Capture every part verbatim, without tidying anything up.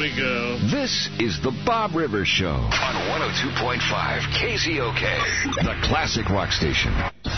we go. This is the Bob Rivers Show on one oh two point five K Z O K, the classic rock station.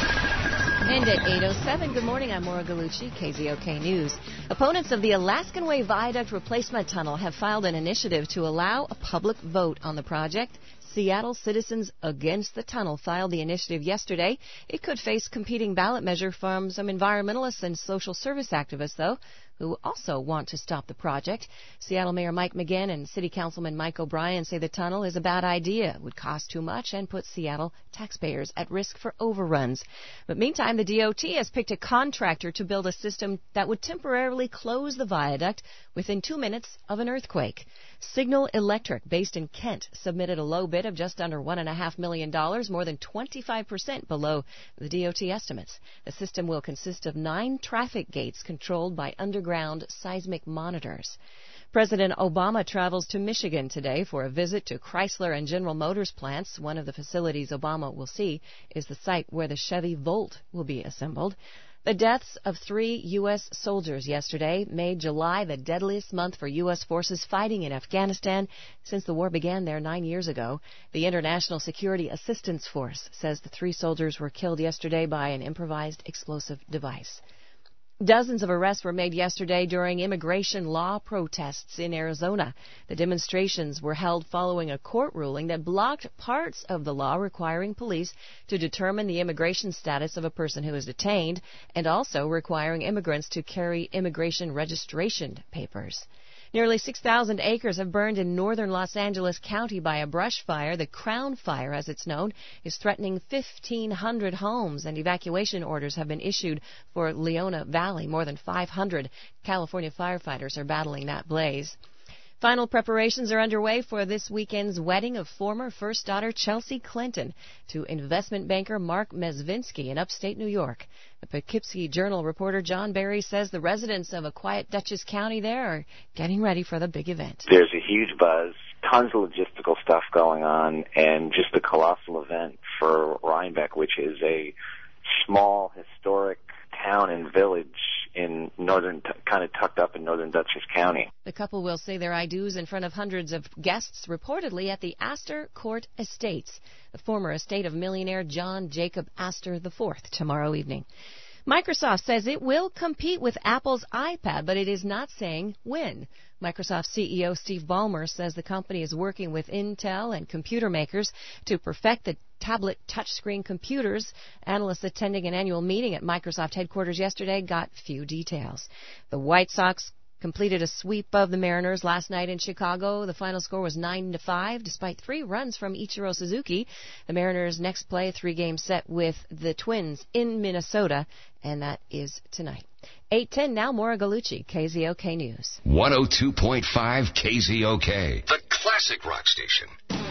And at eight oh seven, good morning, I'm Maura Gallucci, K Z O K News. Opponents of the Alaskan Way Viaduct Replacement Tunnel have filed an initiative to allow a public vote on the project. Seattle Citizens Against the Tunnel filed the initiative yesterday. It could face competing ballot measure from some environmentalists and social service activists, though, who also want to stop the project. Seattle Mayor Mike McGinn and City Councilman Mike O'Brien say the tunnel is a bad idea, would cost too much, and put Seattle taxpayers at risk for overruns. But meantime, the D O T has picked a contractor to build a system that would temporarily close the viaduct within two minutes of an earthquake. Signal Electric, based in Kent, submitted a low bid of just under one point five million dollars, more than twenty-five percent below the D O T estimates. The system will consist of nine traffic gates controlled by underground seismic monitors. President Obama travels to Michigan today for a visit to Chrysler and General Motors plants. One of the facilities Obama will see is the site where the Chevy Volt will be assembled. The deaths of three U S soldiers yesterday made July the deadliest month for U S forces fighting in Afghanistan since the war began there nine years ago. The International Security Assistance Force says the three soldiers were killed yesterday by an improvised explosive device. Dozens of arrests were made yesterday during immigration law protests in Arizona. The demonstrations were held following a court ruling that blocked parts of the law requiring police to determine the immigration status of a person who is detained, and also requiring immigrants to carry immigration registration papers. Nearly six thousand acres have burned in northern Los Angeles County by a brush fire. The Crown Fire, as it's known, is threatening fifteen hundred homes, and evacuation orders have been issued for Leona Valley. More than five hundred California firefighters are battling that blaze. Final preparations are underway for this weekend's wedding of former first daughter Chelsea Clinton to investment banker Mark Mezvinsky in upstate New York. The Poughkeepsie Journal reporter John Barry says the residents of a quiet Dutchess County there are getting ready for the big event. There's a huge buzz, tons of logistical stuff going on, and just a colossal event for Rhinebeck, which is a small, historic town and village in northern, t- kind of tucked up in northern Dutchess County. The couple will say their I do's in front of hundreds of guests, reportedly at the Astor Court Estates, the former estate of millionaire John Jacob Astor the fourth, tomorrow evening. Microsoft says it will compete with Apple's iPad, but it is not saying when. Microsoft C E O Steve Ballmer says the company is working with Intel and computer makers to perfect the tablet touchscreen computers. Analysts attending an annual meeting at Microsoft headquarters yesterday got few details. The White Sox completed a sweep of the Mariners last night in Chicago. The final score was nine to five, despite three runs from Ichiro Suzuki. The Mariners next play a three-game set with the Twins in Minnesota, and that is tonight. eight ten now, Maura Gallucci, K Z O K News. one oh two point five K Z O K, the classic rock station.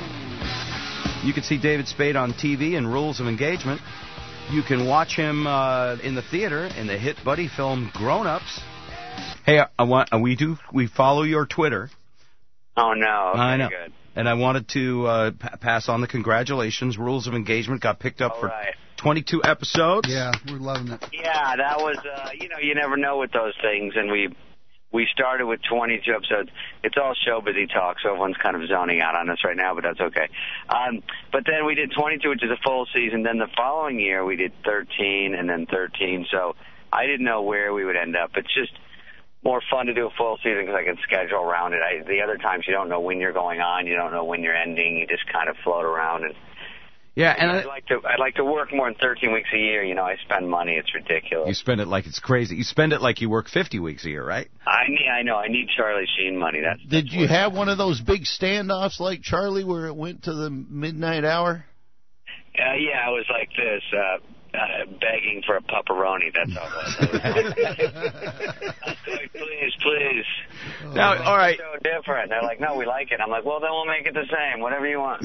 You can see David Spade on T V in Rules of Engagement. You can watch him uh, in the theater in the hit buddy film Grown Ups. Hey, I want uh, we do we follow your Twitter. Oh no! Okay, I know, good. And I wanted to uh, p- pass on the congratulations. Rules of Engagement got picked up All for right. twenty-two episodes. Yeah, we're loving it. Yeah, that was uh, you know you never know with those things, and we we started with twenty-two episodes. It's all show busy talk, so everyone's kind of zoning out on us right now, but that's okay. Um, but then we did twenty-two, which is a full season. Then the following year we did thirteen, and then thirteen. So I didn't know where we would end up. It's just more fun to do a full season because I can schedule around it. I, the other times you don't know when you're going on, you don't know when you're ending. You just kind of float around. And yeah, and I'd like to I'd like to work more than thirteen weeks a year. You know, I spend money. It's ridiculous. You spend it like it's crazy. You spend it like you work fifty weeks a year, right? I need, I know. I need Charlie Sheen money. That's. Did that's you have one of those big standoffs like Charlie where it went to the midnight hour? Uh, yeah, it was like this. Uh, Uh, begging for a pepperoni, that's all it was. I was like, please, please. Now, all right. It's so different. They're like, no, we like it. I'm like, well, then we'll make it the same, whatever you want.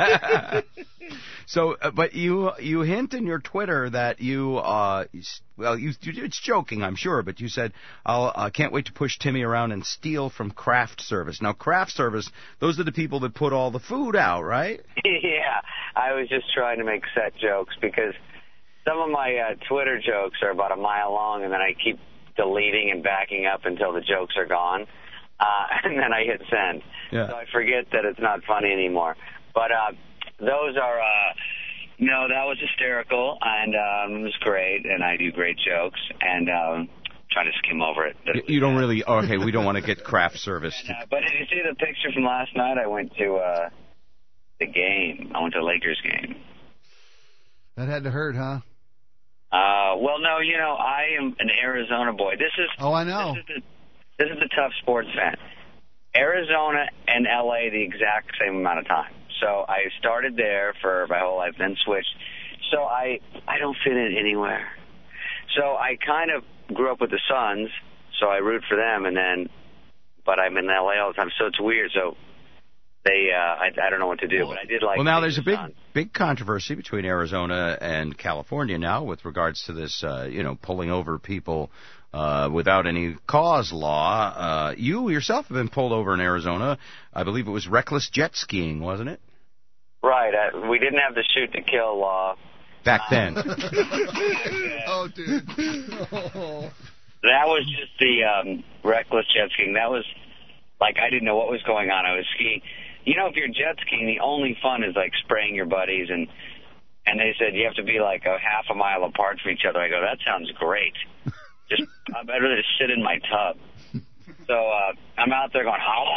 So, uh, but you you hint in your Twitter that you, uh, well, you, you it's joking, I'm sure, but you said, I uh, can't wait to push Timmy around and steal from craft service. Now, craft service, those are the people that put all the food out, right? Yeah, I was just trying to make set jokes because some of my uh, Twitter jokes are about a mile long, and then I keep deleting and backing up until the jokes are gone. Uh, and then I hit send. Yeah. So I forget that it's not funny anymore. But uh, those are, uh, you know, that was hysterical, and um, it was great, and I do great jokes, and um, trying to skim over it. You, you don't really, okay, we don't want to get craft service. And, uh, but did you see the picture from last night? I went to uh, the game. I went to the Lakers game. That had to hurt, huh? Uh, well, no, you know, I am an Arizona boy. This is Oh, I know. This is the, this is the tough sports fan. Arizona and L A the exact same amount of time. So I started there for my whole life, then switched. So I I don't fit in anywhere. So I kind of grew up with the Suns, so I root for them, and then, but I'm in L A all the time, so it's weird. So they, uh, I, I don't know what to do, but I did like. Well, now there's a big, Suns. big controversy between Arizona and California now with regards to this, uh, you know, pulling over people uh, without any cause law. Uh, you yourself have been pulled over in Arizona. I believe it was reckless jet skiing, wasn't it? Right. Uh, we didn't have the shoot to kill law. Back then. Oh, dude. Oh. That was just the um, reckless jet skiing. That was, like, I didn't know what was going on. I was skiing. You know, if you're jet skiing, the only fun is, like, spraying your buddies. And, and they said you have to be, like, a half a mile apart from each other. I go, that sounds great. Just, I'd rather just sit in my tub. So uh, I'm out there going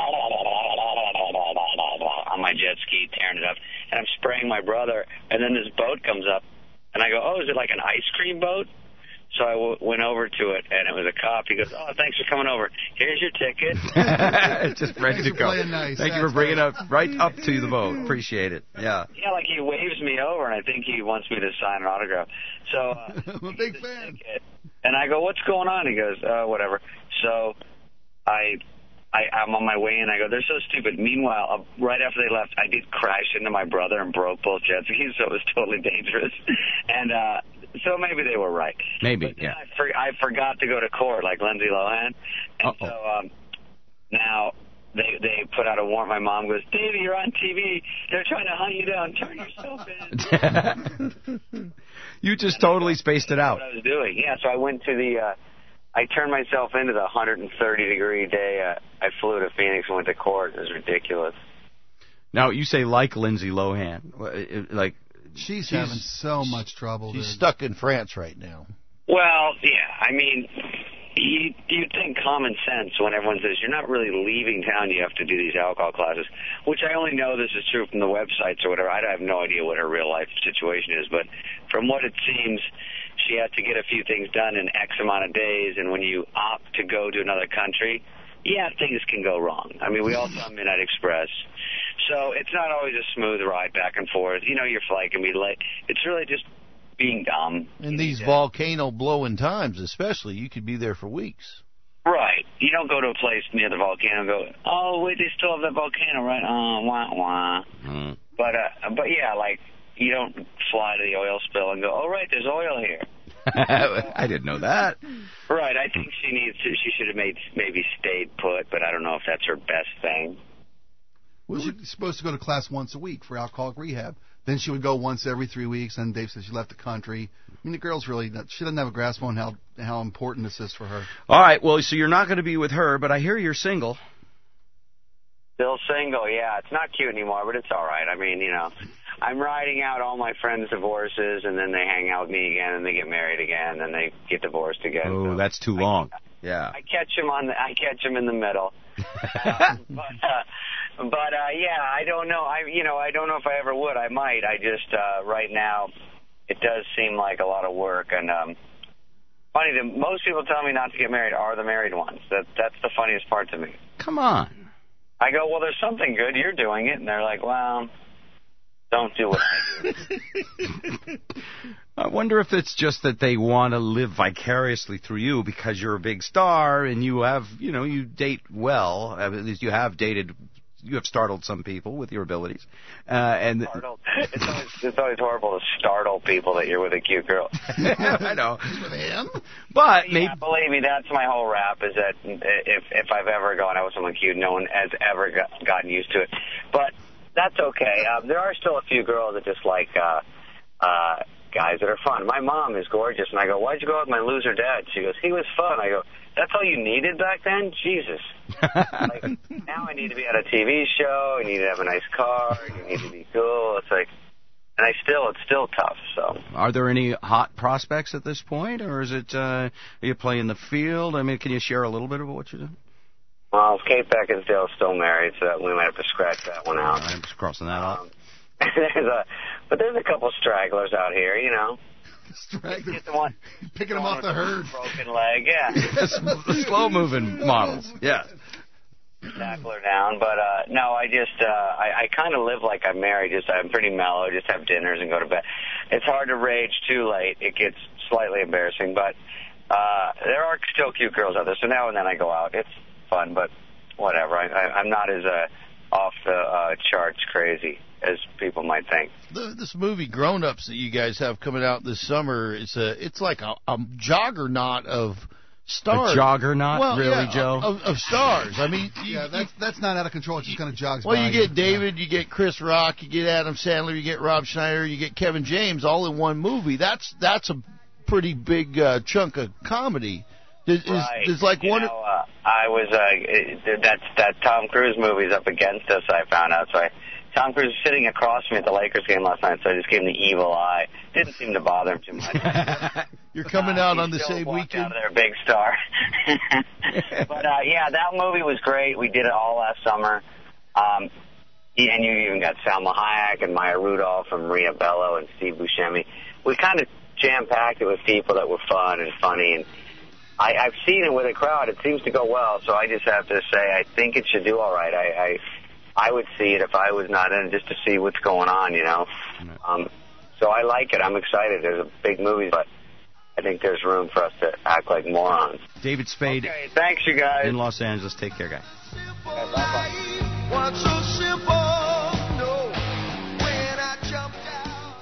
on my jet ski, tearing it up. And I'm spraying my brother. And then this boat comes up. And I go, oh, is it like an ice cream boat? So I w- went over to it, and it was a cop. He goes, oh, thanks for coming over. Here's your ticket. Just ready Thanks to for go. playing nice. Thank you That's for bringing right. up right up to the boat. Appreciate it. Yeah. Yeah, like he waves me over, and I think he wants me to sign an autograph. So uh, I'm a big fan. ticket. And I go, what's going on? He goes, uh, whatever. So I... I, I'm on my way in. I go, they're so stupid. Meanwhile, uh, right after they left, I did crash into my brother and broke both jet skis, so it was totally dangerous. And uh, so maybe they were right. Maybe, but then yeah. I, for, I forgot to go to court like Lindsay Lohan. And Uh-oh. so um, now they they put out a warrant. My mom goes, Davey, you're on T V. They're trying to hunt you down. Turn yourself in. You just totally spaced it out. What I was doing. Yeah, so I went to the... Uh, I turned myself into the one hundred thirty degree day. Uh, I flew to Phoenix and went to court. It was ridiculous. Now, you say like Lindsay Lohan. Like, She's, She's- having so much trouble. She's dude. stuck in France right now. Well, yeah, I mean, you, you'd think common sense when everyone says you're not really leaving town, you have to do these alcohol classes, which I only know this is true from the websites or whatever. I have no idea what her real life situation is, but from what it seems, she has to get a few things done in X amount of days, and when you opt to go to another country, yeah, things can go wrong. I mean, we all saw Midnight Express. So it's not always a smooth ride back and forth. You know, your flight can be late. It's really just being dumb. In these volcano blowing times, especially, you could be there for weeks. Right. You don't go to a place near the volcano and go, oh, wait, they still have that volcano, right? Oh, wah, wah. mm. But, uh, but yeah, like, you don't fly to the oil spill and go, oh, right, there's oil here. I didn't know that. Right. I think she needs to, she should have made, maybe stayed put, but I don't know if that's her best thing. Well, she's supposed to go to class once a week for alcoholic rehab. Then she would go once every three weeks, and Dave says she left the country. I mean, the girl's really not, she doesn't have a grasp on how how important this is for her. All right, well, so you're not going to be with her, but I hear you're single. Still single, yeah. It's not cute anymore, but it's all right. I mean, you know, I'm riding out all my friends' divorces, and then they hang out with me again, and they get married again, and they get divorced again. Oh, so that's too long. Yeah. I catch them on the, I catch them in the middle. uh, but uh, but uh, yeah, I don't know. I you know I don't know if I ever would. I might. I just uh, right now it does seem like a lot of work. And um, funny, the, most people tell me not to get married are the married ones. That that's the funniest part to me. Come on. I go, well, there's something good. You're doing it, and they're like, well, don't do what I do. I wonder if it's just that they want to live vicariously through you because you're a big star and you have, you know, you date well. At least you have dated, you have startled some people with your abilities. Uh, and Startled. It's always, it's always horrible to startle people that you're with a cute girl. I know. With him? But maybe. Yeah, believe me, that's my whole rap, is that if if I've ever gone out with someone cute, no one has ever got, gotten used to it. But that's okay. Uh, there are still a few girls that just like uh, uh, guys that are fun. My mom is gorgeous, and I go, why'd you go with my loser dad? She goes, he was fun. I go, that's all you needed back then? Jesus. Like, now I need to be on a T V show. I need to have a nice car. You need to be cool. It's like, and I still, it's still tough. So, are there any hot prospects at this point, or is it? Uh, are you playing the field? I mean, can you share a little bit about what you're doing? Well, Kate Beckinsale's still married, so we might have to scratch that one out. I'm just crossing that off. Um, there's a, but there's a couple stragglers out here, you know. Stragglers. Get the one, Picking them off the herd. Broken leg, yeah. The slow-moving models, yeah. Tackle her down, but uh, no, I just, uh, I, I kind of live like I'm married. Just I'm pretty mellow. Just have dinners and go to bed. It's hard to rage too late. It gets slightly embarrassing, but uh, there are still cute girls out there. So now and then I go out. It's fun, but whatever. I, I, I'm not as uh, off the uh, charts crazy as people might think. The, this movie Grown Ups that you guys have coming out this summer, it's a it's like a, a juggernaut of stars. A juggernaut, well, really, yeah, Joe? Of, of stars. I mean, you, yeah, that's that's not out of control. It just kind of jogs well, by. you get David, you get Chris Rock, you get Adam Sandler, you get Rob Schneider, you get Kevin James, all in one movie. That's that's a pretty big uh, chunk of comedy. Is, right. is, is like you one. Know, uh, I was uh, that's that Tom Cruise movie's up against us. I found out. So I, Tom Cruise was sitting across from me at the Lakers game last night, so I just gave him the evil eye. Didn't seem to bother him too much. You're coming uh, out on the same walked weekend. Out of there, big star. But uh, yeah, that movie was great. We did it all last summer. Um, and you even got Salma Hayek and Maya Rudolph and Maria Bello and Steve Buscemi. We kind of jam-packed it with people that were fun and funny. And I, I've seen it with a crowd. It seems to go well. So I just have to say I think it should do all right. I, I I would see it if I was not in it just to see what's going on, you know. Um, so I like it. I'm excited. There's a big movie, but I think there's room for us to act like morons. David Spade. Okay, thanks, you guys. In Los Angeles. Take care, guys. Okay, bye-bye. What's so simple? No, when I jumped out.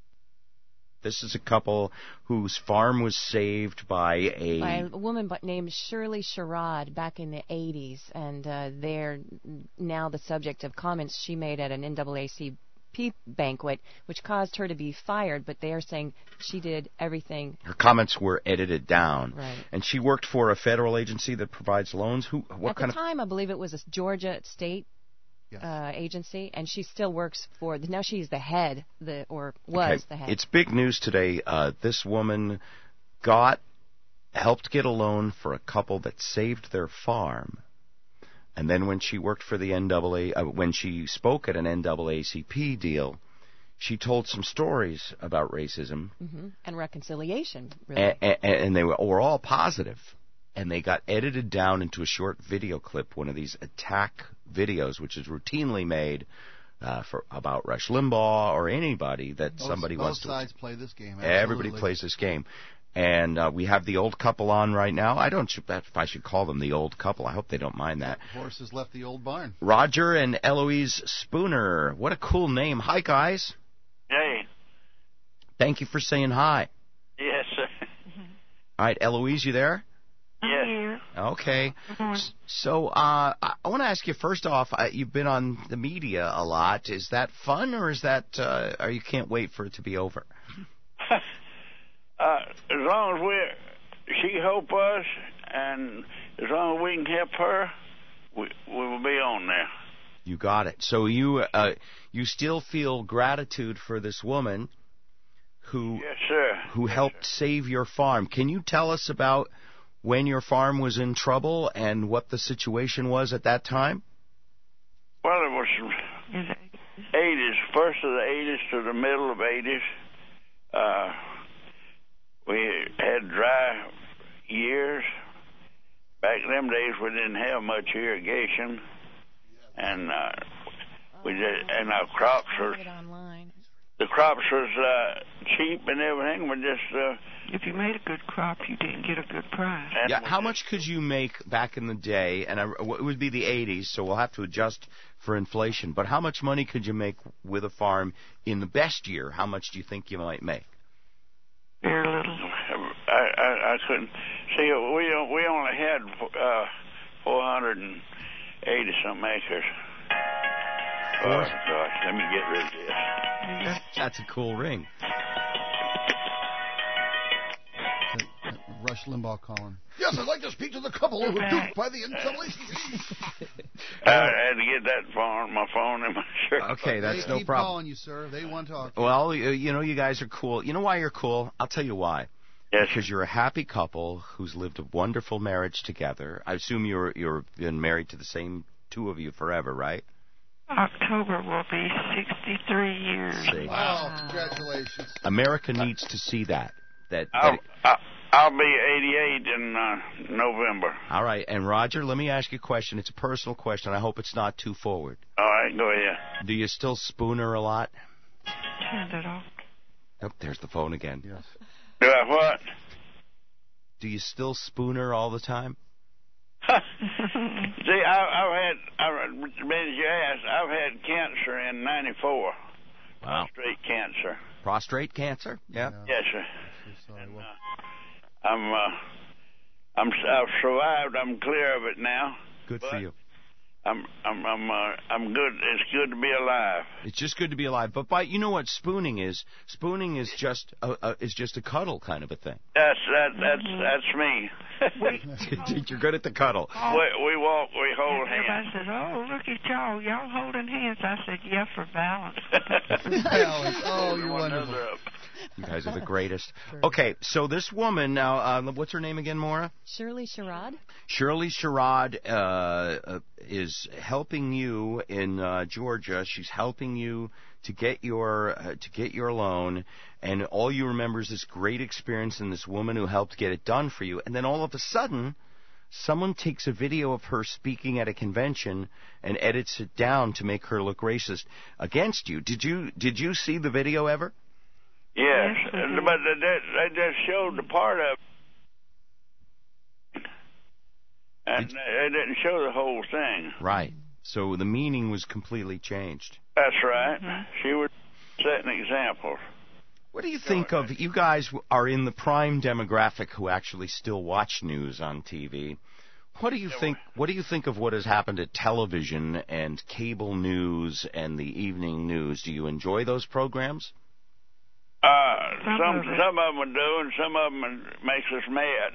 This is a couple whose farm was saved by a... By a woman named Shirley Sherrod back in the eighties, and uh, they're now the subject of comments she made at an N double A C P banquet, which caused her to be fired, but they are saying she did everything. Her comments were edited down. Right. And she worked for a federal agency that provides loans. Who? What At kind the of... time, I believe it was a Georgia State Yes. uh, agency, and she still works for, now she's the head, the or was Okay. the head. It's big news today. Uh, this woman got, helped get a loan for a couple that saved their farm. And then when she worked for the N double A, uh, when she spoke at an N double A C P deal, she told some stories about racism. Mm-hmm. And reconciliation, really. A- a- and they were, were all positive. And they got edited down into a short video clip, one of these attack videos, which is routinely made uh, for about Rush Limbaugh or anybody that Both, somebody both wants to. Both sides play this game. Everybody absolutely. plays this game. And uh, we have the old couple on right now. I don't know if I should call them the old couple. I hope they don't mind that. Horses left the old barn. Roger and Eloise Spooner. What a cool name. Hi, guys. Hey. Thank you for saying hi. Yes, sir. All right, Eloise, you there? Yes. Okay. So uh, I want to ask you first off. Uh, you've been on the media a lot. Is that fun, or is that, uh, or you can't wait for it to be over? uh, as long as we, she help us, and as long as we can help her, we we will be on there. You got it. So you uh, you still feel gratitude for this woman who yes, sir. who yes, helped sir. save your farm. Can you tell us about when your farm was in trouble and what the situation was at that time? Well, it was eighties, first of the eighties to the middle of eighties. Uh, we had dry years. Back in them days, we didn't have much irrigation, and uh, we did, and our crops were the crops was uh, cheap and everything. We just uh, if you made a good crop, you didn't get a good price. Yeah. How much could you make back in the day? And I, it would be the eighties, so we'll have to adjust for inflation. But how much money could you make with a farm in the best year? How much do you think you might make? Very little. I, I, I couldn't see. We we only had uh, four hundred and eighty some acres. Oh gosh, let me get rid of this. That's a cool ring. Rush Limbaugh calling. Yes, I'd like to speak to the couple who were duped by the N double A C P. I had to get that phone, my phone in my shirt. Okay, that's they no keep problem. calling you, sir. They want to talk. Well, you you know, you guys are cool. You know why you're cool? I'll tell you why. Yes. Because you're a happy couple who's lived a wonderful marriage together. I assume you're you're been married to the same two of you forever, right? October will be sixty-three years. See. Wow, congratulations. America needs to see that. That. that I'll, it- I'll, I'll be eighty-eight in uh, November. all right, and Roger, let me ask you a question. It's a personal question. I hope it's not too forward. All right, go ahead. Do you still spoon her a lot? Turned it off. Oh, there's the phone again. Yes. Do I what? Do you still spoon her all the time? See, I, I've had, I've, as you asked, I've had cancer in ninety-four. Wow. Prostate cancer. Prostate cancer? Yeah. Yes, sir. So sorry. Well, I'm, uh, I'm, I've survived. I'm clear of it now. Good but for you. I'm, I'm, I'm, uh, I'm good. It's good to be alive. It's just good to be alive. But by you know what spooning is? Spooning is just a, a is just a cuddle kind of a thing. That's that. That's that's me. You're good at the cuddle. we, we walk. We hold Everybody hands. says, "Oh, look at y'all, y'all holding hands." I said, "Yeah, for balance." Alex, oh, you're One wonderful. another up. You guys are the greatest. Okay, so this woman now, uh, what's her name again, Maura? Shirley Sherrod? Shirley Sherrod uh, uh, is helping you in uh, Georgia. She's helping you to get your uh, to get your loan, and all you remember is this great experience and this woman who helped get it done for you. And then all of a sudden, someone takes a video of her speaking at a convention and edits it down to make her look racist against you. Did you did you see the video ever? Yes, Yes, we did. but they, they just showed the part of it. And they didn't show the whole thing. Right. So the meaning was completely changed. That's right. Mm-hmm. She was setting examples. What do you think of, you guys are in the prime demographic who actually still watch news on T V. What do you think what do you think of what has happened at television and cable news and the evening news? Do you enjoy those programs? Uh, Some some of it. some of them do, and some of them makes us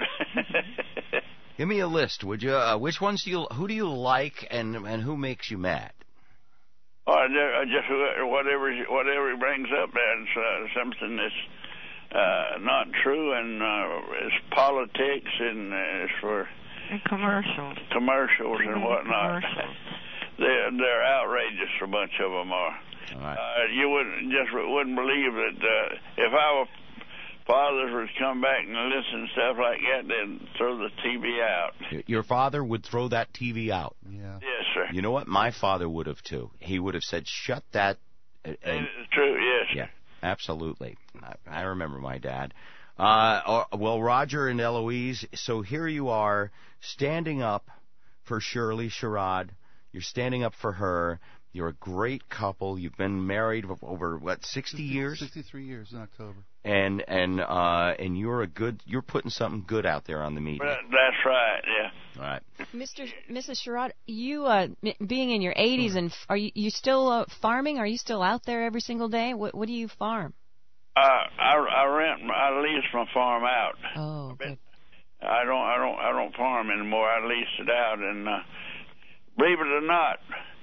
mad. Give me a list, would you? Uh, which ones do you who do you like and and who makes you mad? Or ju- just whatever whatever he brings up, that's uh, something that's uh, not true, and uh, it's politics, and uh, it's for And commercials. commercials and whatnot. Commercials. They're they're outrageous. A bunch of them are. All right. Uh, you wouldn't just wouldn't believe that uh, if our fathers would come back and listen to stuff like that, they'd throw the T V out. Your father would throw that T V out. Yeah. Yes, sir. You know what? My father would have too. He would have said, "Shut that." And, It's true. Yes. yeah, absolutely. I, I remember my dad. Uh, or, well, Roger and Eloise. So here you are, standing up for Shirley Sherrod. You're standing up for her. You're a great couple. You've been married for over what sixty years, sixty-three years in October. and and uh, and you're a good. You're putting something good out there on the media. But that's right. Yeah. All right. Mister Missus Sherrod, you uh, m- being in your eighties, and f- are you, you still uh, farming? Are you still out there every single day? What, what do you farm? Uh, I I rent. I lease my farm out. Oh, good. I don't. I don't. I don't farm anymore. I lease it out, and uh, believe it or not,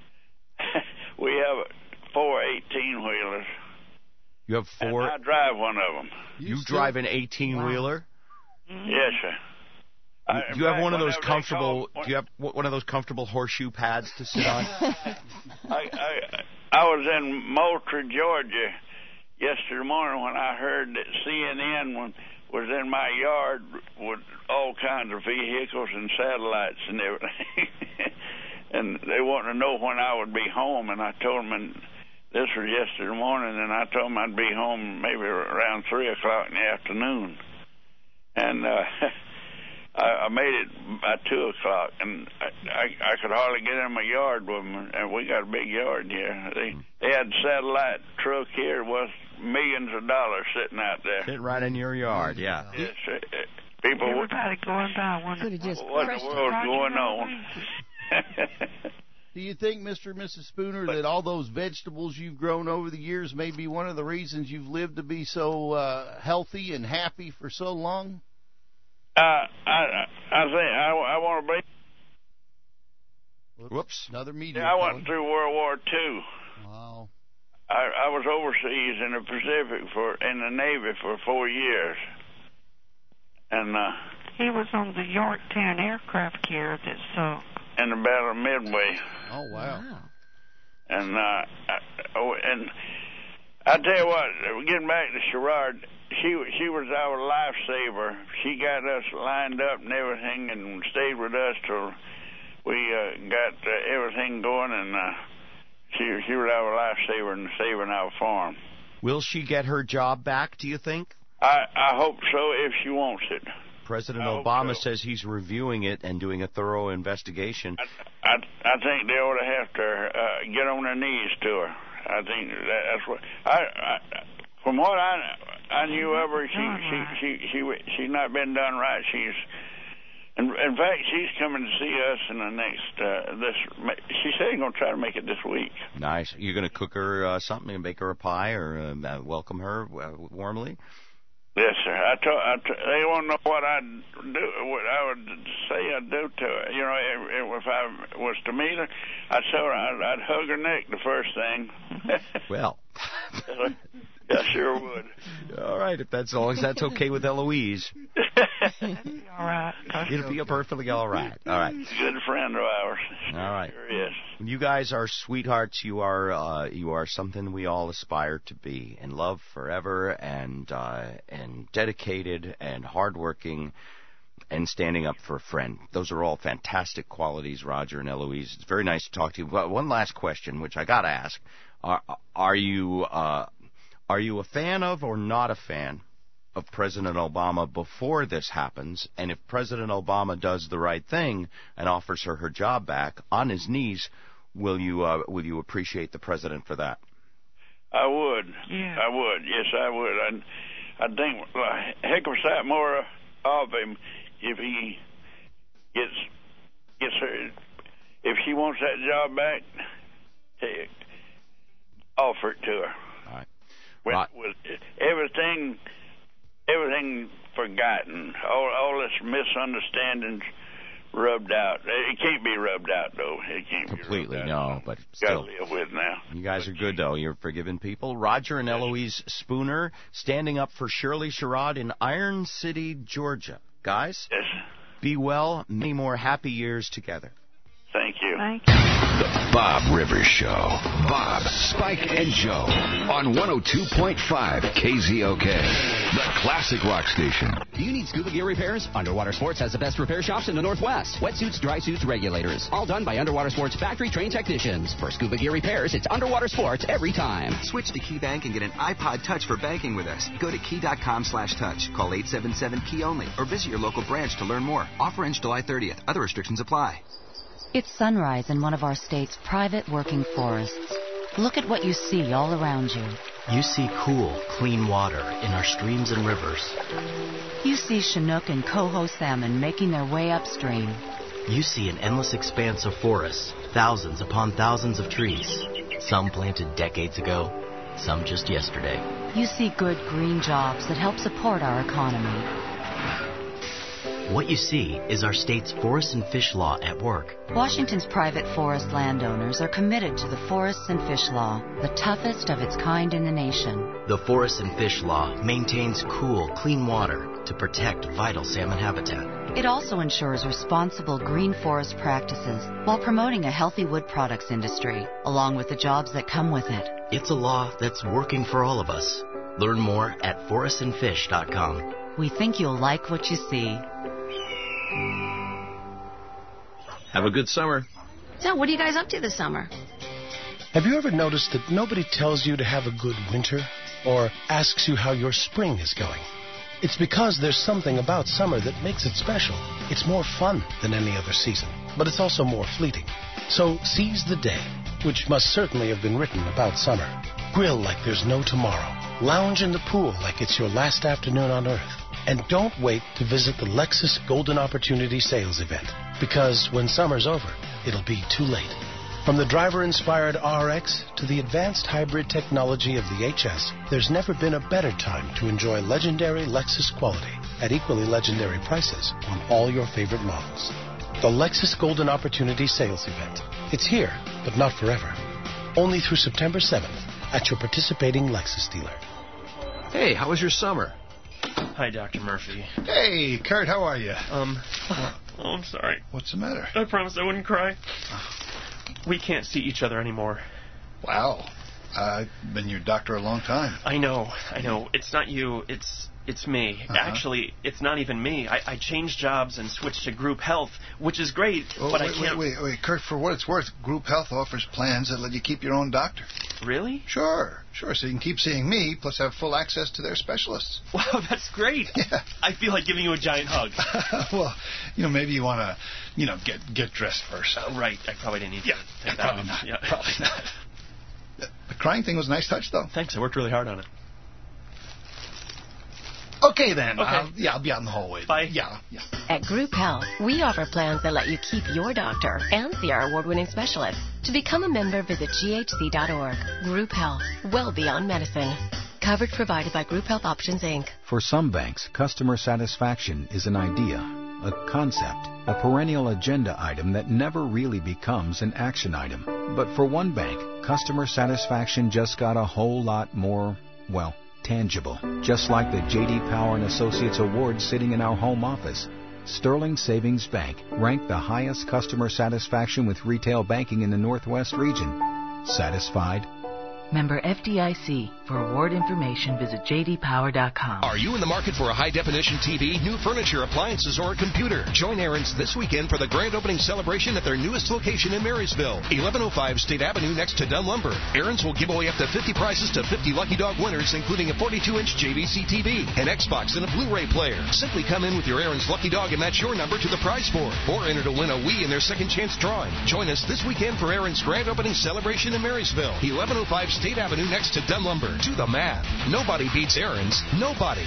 we have four eighteen wheelers. You have four. And I drive one of them. You, still- drive an eighteen wheeler. Yes, sir. You, I- do you have in one of fact, those whenever they comfortable? call- Do you have one of those comfortable horseshoe pads to sit on? I, I I was in Moultrie, Georgia, yesterday morning when I heard that C N N was was in my yard with all kinds of vehicles and satellites and everything, and they wanted to know when I would be home, and I told them. And this was yesterday morning, and I told them I'd be home maybe around three o'clock in the afternoon, and. uh I, I made it by two o'clock, and I, I I could hardly get in my yard with them. And we got a big yard here. They they had a satellite truck here with millions of dollars sitting out there. Sit right in your yard. Yeah. Yes, uh, people. What, Everybody going by Could wondering have just what in crushed the it. world's going on? Do you think, Mister and Missus Spooner, that all those vegetables you've grown over the years may be one of the reasons you've lived to be so uh, healthy and happy for so long? Uh, I I think I, I want to be. Whoops. Another meteor. Yeah, I coming. went through World War Two. Wow. I, I was overseas in the Pacific for in the Navy for four years, and uh, He was on the Yorktown aircraft carrier that sunk. in the Battle of Midway, Oh wow. Wow. and uh, I, oh, and I tell you what, getting back to Sherrod, she she was our lifesaver. She got us lined up and everything, and stayed with us till we uh, got uh, everything going, and uh, she she was our lifesaver in saving our farm. Will she get her job back, do you think? I I hope so if she wants it. President I hope Obama so. says he's reviewing it and doing a thorough investigation. I I, I think they ought to have to uh, get on their knees to her. I think that, that's what I, I. From what I I knew of her, she she she she she's not been done right. She's in, in fact she's coming to see us in the next uh, this. She said she's going to try to make it this week. Nice. You're going to cook her uh, something and bake her a pie or um, uh, welcome her uh, warmly? Yes, sir. I told, I told, they want to know what I'd do, what I would say I'd do to her. You know, if, if I was to meet her, I'd tell her I'd, I'd hug her neck the first thing. Well. I sure would. All right, if that's as long as that's okay with Eloise. All right. It'll be perfectly all right. All right. He's a good friend of ours. All right. Sure is. You guys are sweethearts. You are uh, you are something we all aspire to be, and love forever, and uh, and dedicated, and hardworking, and standing up for a friend. Those are all fantastic qualities, Roger and Eloise. It's very nice to talk to you. But one last question, which I got to ask: Are are you uh, are you a fan of or not a fan of President Obama before this happens? And if President Obama does the right thing and offers her her job back on his knees, will you uh, will you appreciate the president for that? I would. Yeah. I would. Yes, I would. I I think a heck of a sight more of him if he gets gets her. If she wants that job back, take, offer it to her. All right. With, Right. with everything, everything forgotten, all all this misunderstandings rubbed out. It can't be rubbed out though. It can't Completely, be rubbed no, out. but Gotta still. live with now. You guys are good, though. You're forgiving people. Roger and Eloise Spooner standing up for Shirley Sherrod in Iron City, Georgia. Guys, Yes. be well. Many more happy years together. Thank you. Thank you. The Bob Rivers Show. Bob, Spike, and Joe on one oh two point five K Z O K, the classic rock station. Do you need scuba gear repairs? Underwater Sports has the best repair shops in the Northwest. Wetsuits, dry suits, regulators. All done by Underwater Sports factory-trained technicians. For scuba gear repairs, it's Underwater Sports every time. Switch to Key Bank and get an iPod Touch for banking with us. Go to key.com slash touch. Call eight seven seven key only or visit your local branch to learn more. Offer ends July thirtieth. Other restrictions apply. It's sunrise in one of our state's private working forests. Look at what you see all around you. You see cool, clean water in our streams and rivers. You see Chinook and coho salmon making their way upstream. You see an endless expanse of forests, thousands upon thousands of trees. Some planted decades ago, some just yesterday. You see good green jobs that help support our economy. What you see is our state's forest and fish law at work. Washington's private forest landowners are committed to the forests and fish law, the toughest of its kind in the nation. The forest and fish law maintains cool, clean water to protect vital salmon habitat. It also ensures responsible green forest practices while promoting a healthy wood products industry, along with the jobs that come with it. It's a law that's working for all of us. Learn more at forest and fish dot com. We think you'll like what you see. Have a good summer. So, what are you guys up to this summer? Have you ever noticed that nobody tells you to have a good winter or asks you how your spring is going? It's because there's something about summer that makes it special. It's more fun than any other season, but it's also more fleeting. So seize the day, which must certainly have been written about summer. Grill like there's no tomorrow. Lounge in the pool like it's your last afternoon on Earth. And don't wait to visit the Lexus Golden Opportunity Sales event, because when summer's over, it'll be too late. From the driver-inspired R X to the advanced hybrid technology of the H S, there's never been a better time to enjoy legendary Lexus quality at equally legendary prices on all your favorite models. The Lexus Golden Opportunity Sales Event. It's here, but not forever. Only through September seventh at your participating Lexus dealer. Hey, how was your summer? Hi, Doctor Murphy. Hey, Kurt, how are you? Um, oh, I'm sorry. What's the matter? I promised I wouldn't cry. We can't see each other anymore. Wow. I've been your doctor a long time. I know, I know. It's not you, it's it's me. Uh-huh. Actually, it's not even me. I, I changed jobs and switched to group health, which is great, Oh, but wait, I can't... wait, wait, wait, Kurt, for what it's worth, Group Health offers plans that let you keep your own doctor. Really? Sure, sure, so you can keep seeing me, plus have full access to their specialists. Wow, that's great. Yeah. I feel like giving you a giant hug. Well, you know, maybe you want to, you know, get get dressed first. Uh, right, I probably didn't need to Yeah, take that probably off. not, Yeah. probably not. The crying thing was a nice touch, though. Thanks, I worked really hard on it. Okay, then. Okay. I'll, yeah, I'll be out in the hallway. Bye. Yeah, yeah. At Group Health, we offer plans that let you keep your doctor and see our award-winning specialists. To become a member, visit G H C dot org. Group Health, well beyond medicine. Coverage provided by Group Health Options, Incorporated. For some banks, customer satisfaction is an idea, a concept, a perennial agenda item that never really becomes an action item. But for one bank, customer satisfaction just got a whole lot more, well, tangible. Just like the J D Power and Associates Award sitting in our home office, Sterling Savings Bank ranked the highest customer satisfaction with retail banking in the Northwest region. Satisfied? Member F D I C. For award information, visit J D power dot com. Are you in the market for a high-definition T V, new furniture, appliances, or a computer? Join Aaron's this weekend for the grand opening celebration at their newest location in Marysville, eleven oh five State Avenue next to Dunn Lumber. Aaron's will give away up to fifty prizes to fifty Lucky Dog winners, including a forty-two inch J V C T V, an Xbox, and a Blu-ray player. Simply come in with your Aaron's Lucky Dog and match your number to the prize board, or enter to win a Wii in their second chance drawing. Join us this weekend for Aaron's grand opening celebration in Marysville, eleven oh five State Avenue next to Dunn Lumber. To the math. Nobody beats Aaron's. Nobody.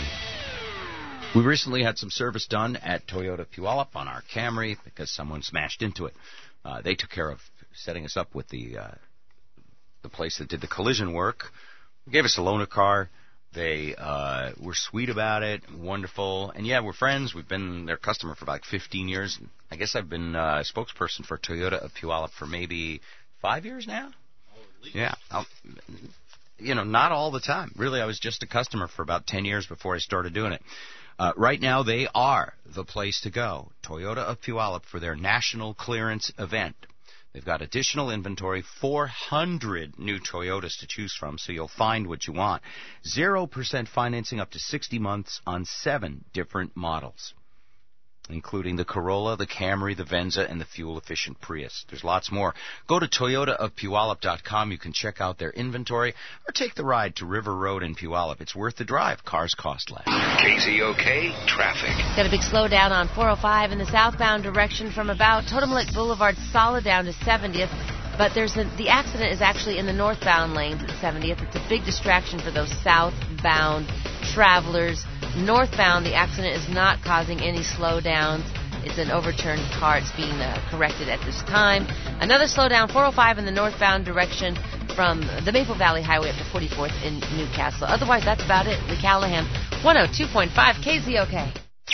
We recently had some service done at Toyota Puyallup on our Camry because someone smashed into it. Uh, they took care of setting us up with the uh, the place that did the collision work. Gave us a loaner car. They uh, were sweet about it, wonderful. And, yeah, we're friends. We've been their customer for like fifteen years. I guess I've been uh, a spokesperson for Toyota of Puyallup for maybe five years now. Yeah. I'll, you know, not all the time. Really, I was just a customer for about ten years before I started doing it. Uh, right now, they are the place to go, Toyota of Puyallup, for their national clearance event. They've got additional inventory, four hundred new Toyotas to choose from, so you'll find what you want. zero percent financing up to sixty months on seven different models, including the Corolla, the Camry, the Venza, and the fuel-efficient Prius. There's lots more. Go to Toyota of Puyallup dot com. You can check out their inventory or take the ride to River Road in Puyallup. It's worth the drive. Cars cost less. K Z O K traffic. Got a big slowdown on four oh five in the southbound direction from about Totem Lake Boulevard solid down to seventieth. But there's a, the accident is actually in the northbound lanes at seventieth. It's a big distraction for those southbound travelers. Northbound, the accident is not causing any slowdowns. It's an overturned car. It's being uh, corrected at this time. Another slowdown, four oh five in the northbound direction from the Maple Valley Highway up to forty-fourth in Newcastle. Otherwise, that's about it. Lee Callahan, one oh two point five K Z O K.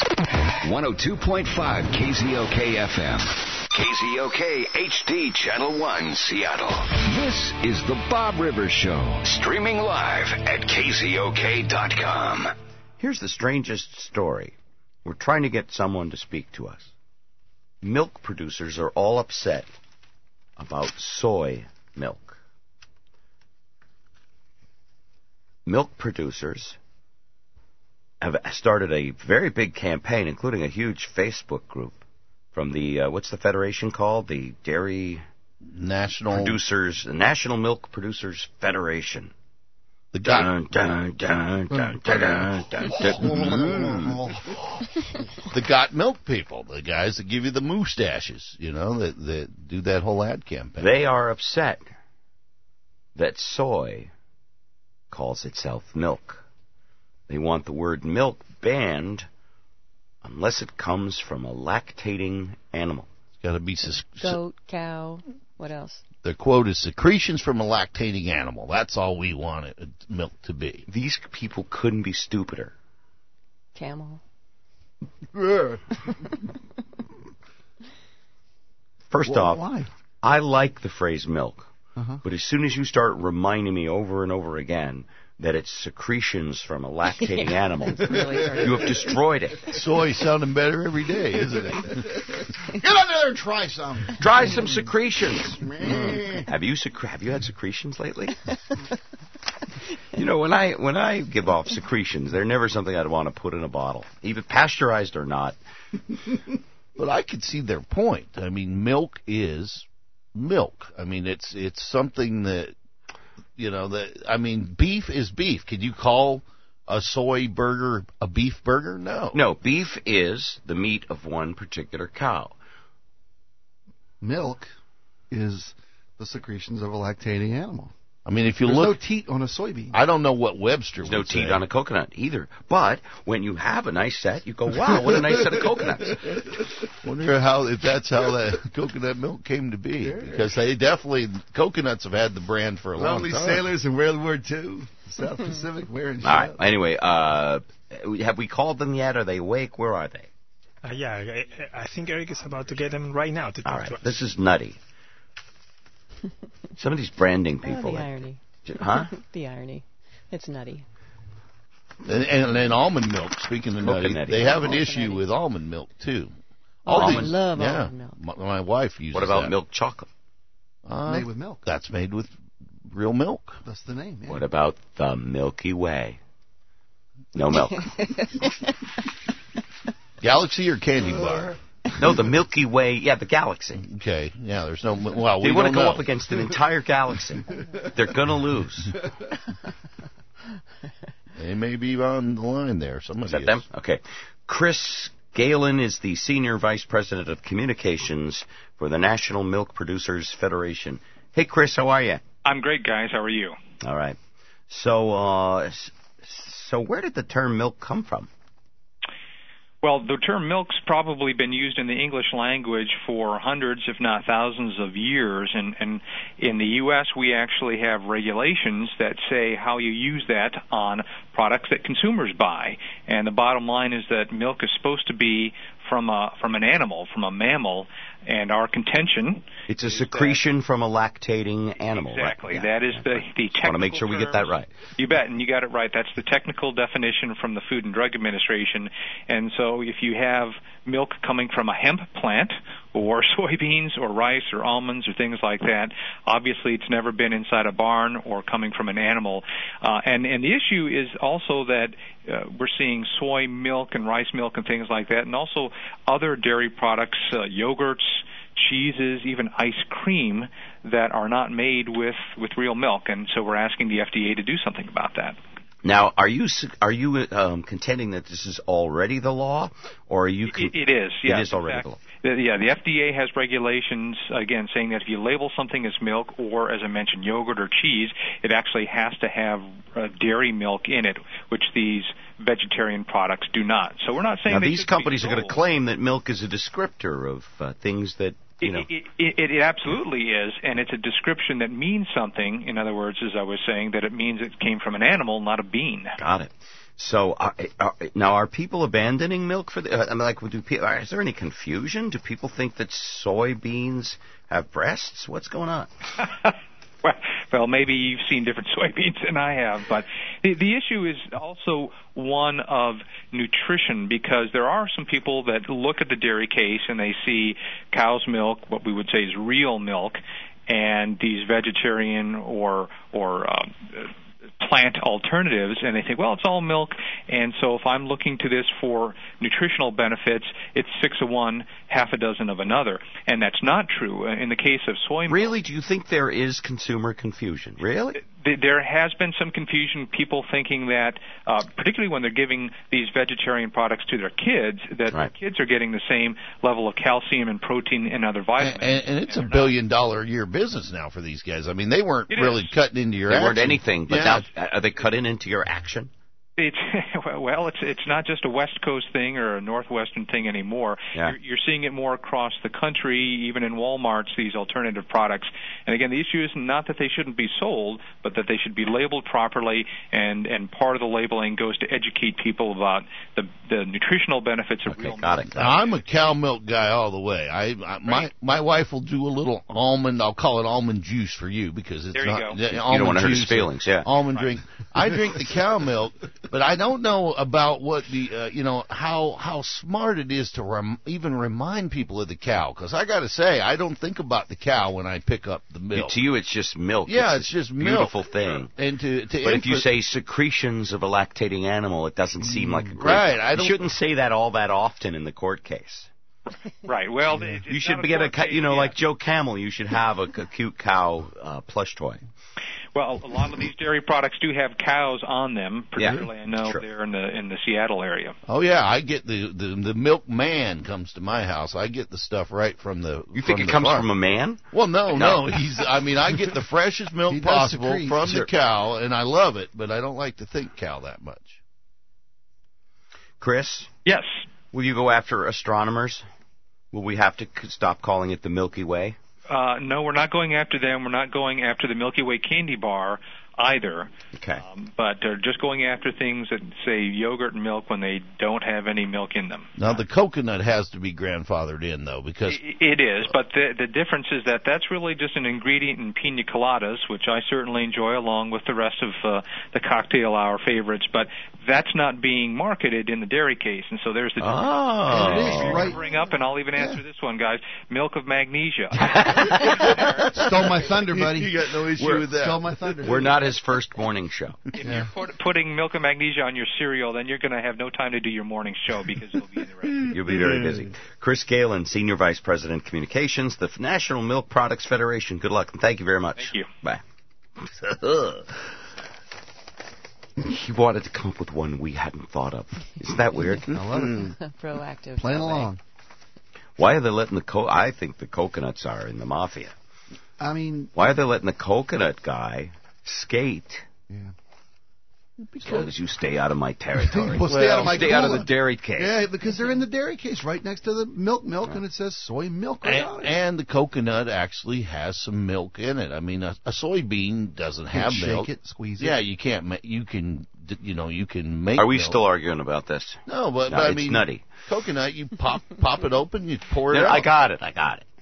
one oh two point five K Z O K F M. K Z O K H D Channel one, Seattle. This is the Bob Rivers Show. Streaming live at K Z O K dot com. Here's the strangest story. We're trying to get someone to speak to us. Milk producers are all upset about soy milk. Milk producers have started a very big campaign, including a huge Facebook group from the, uh, what's the federation called? The Dairy National Producers, the National Milk Producers Federation. The got dun, dun, dun, dun, dun, dun, dun, dun. the got milk people, the guys that give you the moustaches, you know, that that do that whole ad campaign. They are upset that soy calls itself milk. They want the word milk banned unless it comes from a lactating animal. It's got to be sus- goat, cow. What else? The quote is secretions from a lactating animal. That's all we want it, milk to be. These people couldn't be stupider. Camel. First Well, off, why? I like the phrase milk. Uh-huh. But as soon as you start reminding me over and over again that it's secretions from a lactating Yeah, animal, it's really hard. you have destroyed it. Soy sounding better every day, isn't it? Get out there and try some. Try some secretions. Mm. Have you secre- have you had secretions lately? You know, when I when I give off secretions, they're never something I'd want to put in a bottle, even pasteurized or not. But I could see their point. I mean, milk is milk. I mean, it's it's something that, you know, that I mean, beef is beef. Could you call a soy burger a beef burger? No. No, beef is the meat of one particular cow. Milk is the secretions of a lactating animal. I mean, if you There's look, no teat on a soybean. I don't know what Webster There's would no teat say. on a coconut either. But when you have a nice set, you go, wow, what a nice set of coconuts. Wonder how if that's how that coconut milk came to be, because they definitely coconuts have had the brand for a Lovely long time. sailors in World War Two, South Pacific, wearing All right. Anyway, uh, have we called them yet? Are they awake? Where are they? Uh, yeah, I, I think Eric is about to get them right now to talk All right. to us. This is nutty. Some of these branding Oh, people. the like- irony. Huh? The irony. It's nutty. And, and, and almond milk. Speaking of nutty, Coconutty. they have an Coconutty. issue with almond milk too. Oh, I Almond- love yeah, almond milk. My, my wife uses What about that. milk chocolate? Uh, made with milk. That's made with real milk. That's the name. Yeah. What about the Milky Way? No milk. Galaxy or candy bar? No, the Milky Way. Yeah, the galaxy. Okay, yeah. There's no. Well, They we want don't to go know. up against an entire galaxy. They're gonna lose. They may be on the line there. Somebody Is that is. them? Okay. Chris Galen is the Senior Vice President of Communications for the National Milk Producers Federation. Hey, Chris, how are you? I'm great, guys. How are you? All right. So, uh, s- so where did the term milk come from? Well, the term milk's probably been used in the English language for hundreds, if not thousands, of years. And, and in the U S, we actually have regulations that say how you use that on products that consumers buy. And the bottom line is that milk is supposed to be from a from an animal, from a mammal. And our contention, It's a secretion from a lactating animal. exactly, Right? that is the the technical. I want to make sure we get that terms. right. You bet, and you got it right. That's the technical definition from the Food and Drug Administration. And so if you have milk coming from a hemp plant or soybeans or rice or almonds or things like that, obviously it's never been inside a barn or coming from an animal. Uh, and, and the issue is also that uh, we're seeing soy milk and rice milk and things like that, and also other dairy products, uh, yogurts, cheeses, even ice cream that are not made with, with real milk. And so we're asking the F D A to do something about that. Now, are you s- are you um, contending that this is already the law, or are you? Con- It, it is, yes. It is already In the law. fact, the- Yeah, the F D A has regulations, again, saying that if you label something as milk or, as I mentioned, yogurt or cheese, it actually has to have uh, dairy milk in it, which these vegetarian products do not. So we're not saying Now, they these shouldn't be companies are going to sold. claim that milk is a descriptor of uh, things that you know. It, it, it, it absolutely is, and it's a description that means something. In other words, as I was saying, that it means it came from an animal, not a bean. Got it. So uh, are, now, are people abandoning milk for the? I mean, like, do people, is there any confusion? Do people think that soybeans have breasts? What's going on? Well, well, maybe you've seen different soybeans than I have, but the, the issue is also one of nutrition, because there are some people that look at the dairy case and they see cow's milk, what we would say is real milk, and these vegetarian or or uh, plant alternatives, and they think, well, it's all milk, and so if I'm looking to this for nutritional benefits, it's six of one, half a dozen of another, and that's not true. In the case of soy milk, Really, do you think there is consumer confusion? Really? th- there has been some confusion, people thinking that, uh, particularly when they're giving these vegetarian products to their kids, that Right. their kids are getting the same level of calcium and protein and other vitamins. And, and it's a billion dollar a year business now for these guys. I mean, they weren't It really is. cutting into your They action. weren't anything, but Yeah. now are they cutting into your action? It's well, it's it's not just a West Coast thing or a Northwestern thing anymore. Yeah. You're, you're seeing it more across the country, even in Walmarts. These alternative products, and again, the issue is not that they shouldn't be sold, but that they should be labeled properly. And, and part of the labeling goes to educate people about the the nutritional benefits of okay, real got milk. it. Now, I'm a cow milk guy all the way. I, I my Right. my wife will do a little almond. I'll call it almond juice for you because it's There you not. go. the You almond don't want to hurt juice his feelings, yeah. Almond drink. I drink the cow milk, but I don't know about what the uh, you know how how smart it is to rem- even remind people of the cow. Because I got to say, I don't think about the cow when I pick up the milk. To you, it's just milk. Yeah, it's, it's just a beautiful milk. thing. And to, to But if you infant- say secretions of a lactating animal, it doesn't seem like a great... Right, I you don't- shouldn't say that all that often in the court case. Right. Well, it, it's You should not a get a, court co- case you know, yet. like Joe Camel, you should have a, a cute cow uh, plush toy. Well, a lot of these dairy products do have cows on them, Yeah, particularly I know true. there in the in the Seattle area. Oh yeah, I get the the the milkman comes to my house. I get the stuff right from the. You think from it the comes farm. from a man? Well, no, No. no. He's. I mean, I get the freshest milk He does possible secrete. from Sure. the cow, and I love it. But I don't like to think cow that much. Chris, Yes. will you go after astronomers? Will we have to c- stop calling it the Milky Way? Uh, no, we're not going after them. We're not going after the Milky Way candy bar either. Okay. Um, but they're just going after things that say yogurt and milk when they don't have any milk in them. Now the coconut has to be grandfathered in though, because I- It is, but the the difference is that that's really just an ingredient in pina coladas, which I certainly enjoy along with the rest of uh, the cocktail hour favorites. But that's not being marketed in the dairy case, and so there's the difference. Oh. And it is, You're right. bring up, and I'll even answer this one, guys. Milk of magnesia. Stole my thunder, buddy. you got no issue We're- with that. Stole my thunder. We're not his first morning show. If you're put, putting milk of magnesia on your cereal, then you're going to have no time to do your morning show because it'll be in the recipe. You'll be very busy. Chris Galen, Senior Vice President Communications, the National Milk Products Federation. Good luck, and thank you very much. Thank you. Bye. He wanted to come up with one we hadn't thought of. Isn't that weird? I love it. Proactive. Playing that way. along. Why are they letting the co- I think the coconuts are in the mafia. I mean, Why are they letting the coconut guy skate? yeah. As long as you stay out of my territory. Well, stay out of my Stay out of cooler. the dairy case. Yeah, because they're in the dairy case right next to the milk milk, and it says soy milk. right on And, it. and the coconut actually has some milk in it. I mean, a, a soybean doesn't have shake milk. it, squeeze it. Yeah, you can't. Ma- you can. d- You know, you can make. Are we milk. still arguing about this? No, but, No, but I it's mean, nutty. coconut. You pop pop it open. You pour it There, out. I got it. I got it.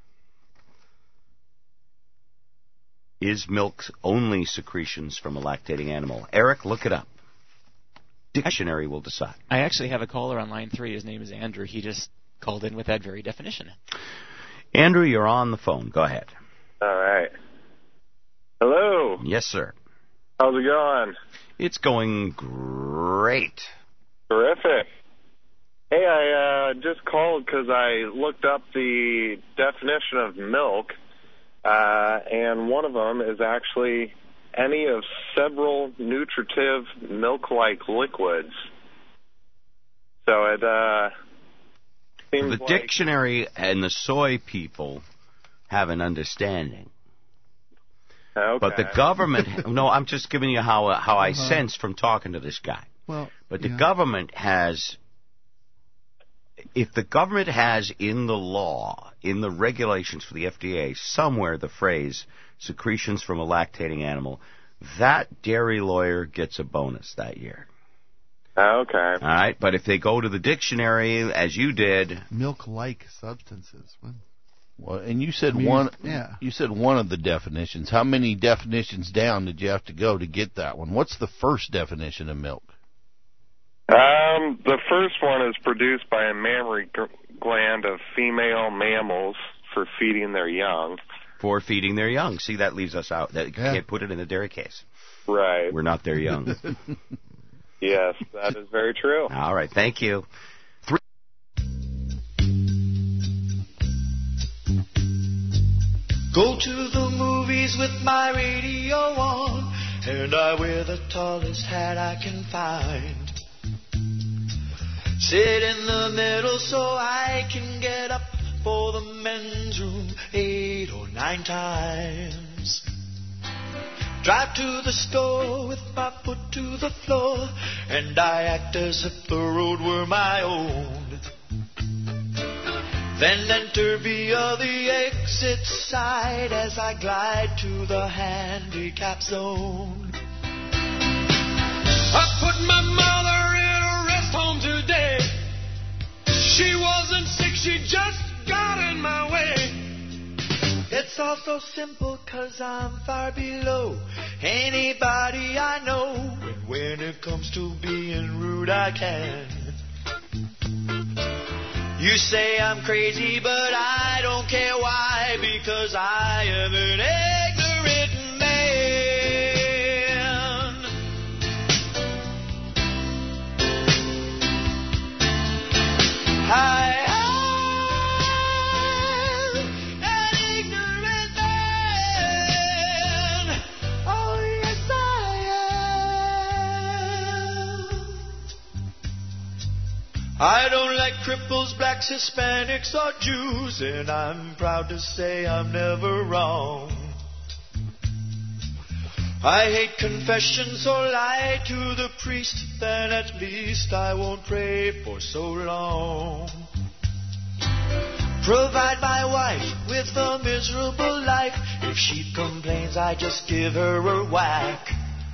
Is milk only secretions from a lactating animal? Eric, look it up. Dictionary will decide. I actually have a caller on line three. His name is Andrew. He just called in with that very definition. Andrew, you're on the phone. Go ahead. All right. Hello. Yes, sir. How's it going? It's going great. Terrific. Hey, I uh, just called because I looked up the definition of milk, uh, and one of them is actually any of several nutritive milk-like liquids. So it uh, seems The like... dictionary and the soy people have an understanding. Okay. But the government, no, I'm just giving you how uh, how I Uh-huh. sense from talking to this guy. Well, But the yeah. government has, if the government has in the law, in the regulations for the F D A, somewhere the phrase secretions from a lactating animal, that dairy lawyer gets a bonus that year. Okay. All right? But if they go to the dictionary, as you did, milk-like substances. Well, Well, and you said I mean, one. yeah. You said one of the definitions. How many definitions down did you have to go to get that one? What's the first definition of milk? Um, the first one is produced by a mammary g- gland of female mammals for feeding their young. for feeding their young. See, that leaves us out. That, you Yeah. can't put it in the dairy case. Right. We're not their young. Yes, that is very true. All right. Thank you. Go to the movies with my radio on, and I wear the tallest hat I can find. Sit in the middle so I can get up for the men's room eight or nine times. Drive to the store with my foot to the floor, and I act as if the road were my own. Then enter via the exit side as I glide to the handicap zone. I put my mother in a rest home today. She wasn't sick, she just got in my way. It's all so simple, cause I'm far below anybody I know. And when it comes to being rude, I can. You say I'm crazy, but I don't care why, because I am an ignorant man. I I don't like cripples, blacks, Hispanics, or Jews, and I'm proud to say I'm never wrong. I hate confession, so lie to the priest, then at least I won't pray for so long. Provide my wife with a miserable life. If she complains, I just give her a whack.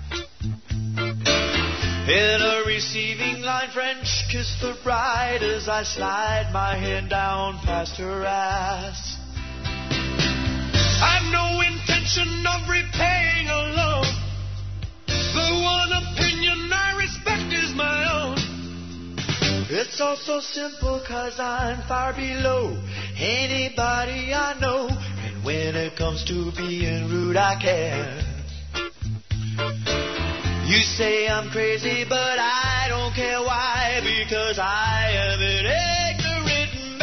In a receiving line, French kiss the bride as I slide my hand down past her ass. I've no intention of repaying a loan. The one opinion I respect is my own. It's all so simple, cause I'm far below anybody I know. And when it comes to being rude, I can. You say I'm crazy, but I don't care why, because I am an ignorant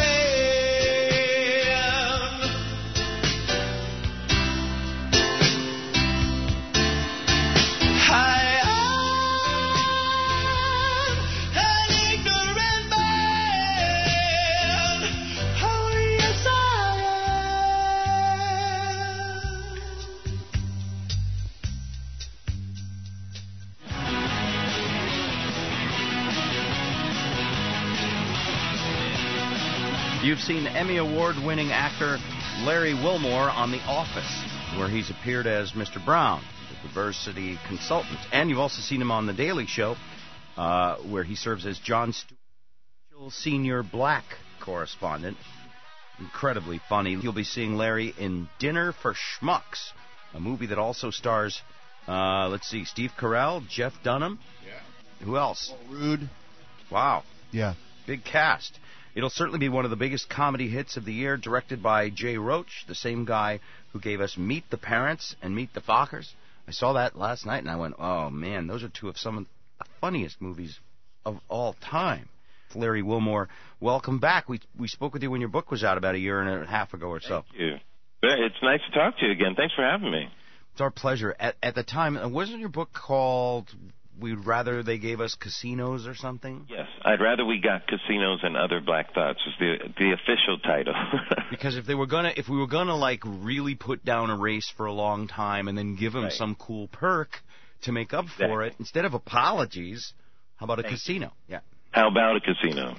man. I am an ignorant man. Oh, yes, I You've seen Emmy Award-winning actor Larry Wilmore on The Office, where he's appeared as Mister Brown, the diversity consultant. And you've also seen him on The Daily Show, uh, where he serves as Jon Stewart, senior black correspondent. Incredibly funny. You'll be seeing Larry in Dinner for Schmucks, a movie that also stars, uh, let's see, Steve Carell, Jeff Dunham. Yeah. Who else? Paul Rudd. Wow. Yeah. Big cast. It'll certainly be one of the biggest comedy hits of the year, directed by Jay Roach, the same guy who gave us Meet the Parents and Meet the Fockers. I saw that last night, and I went, oh, man, those are two of some of the funniest movies of all time. Larry Wilmore, welcome back. We we spoke with you when your book was out about a year and a half ago or so. Thank you. It's nice to talk to you again. Thanks for having me. It's our pleasure. At, at the time, wasn't your book called We'd Rather They Gave Us Casinos or something? Yes, I'd rather we got casinos and other black thoughts was the the official title. Because if they were gonna, if we were gonna like really put down a race for a long time and then give them Right. some cool perk to make up Exactly. for it, instead of apologies, how about a Thank casino? Yeah. How about a casino?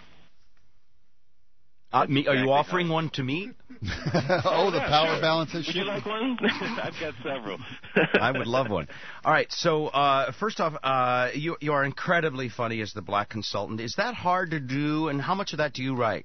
Uh, me, are you exactly offering one to me? Oh, the power balance Would issue. you like one? I've got several. I would love one. All right, so uh, first off, uh, you you are incredibly funny as the black consultant. Is that hard to do, and how much of that do you write?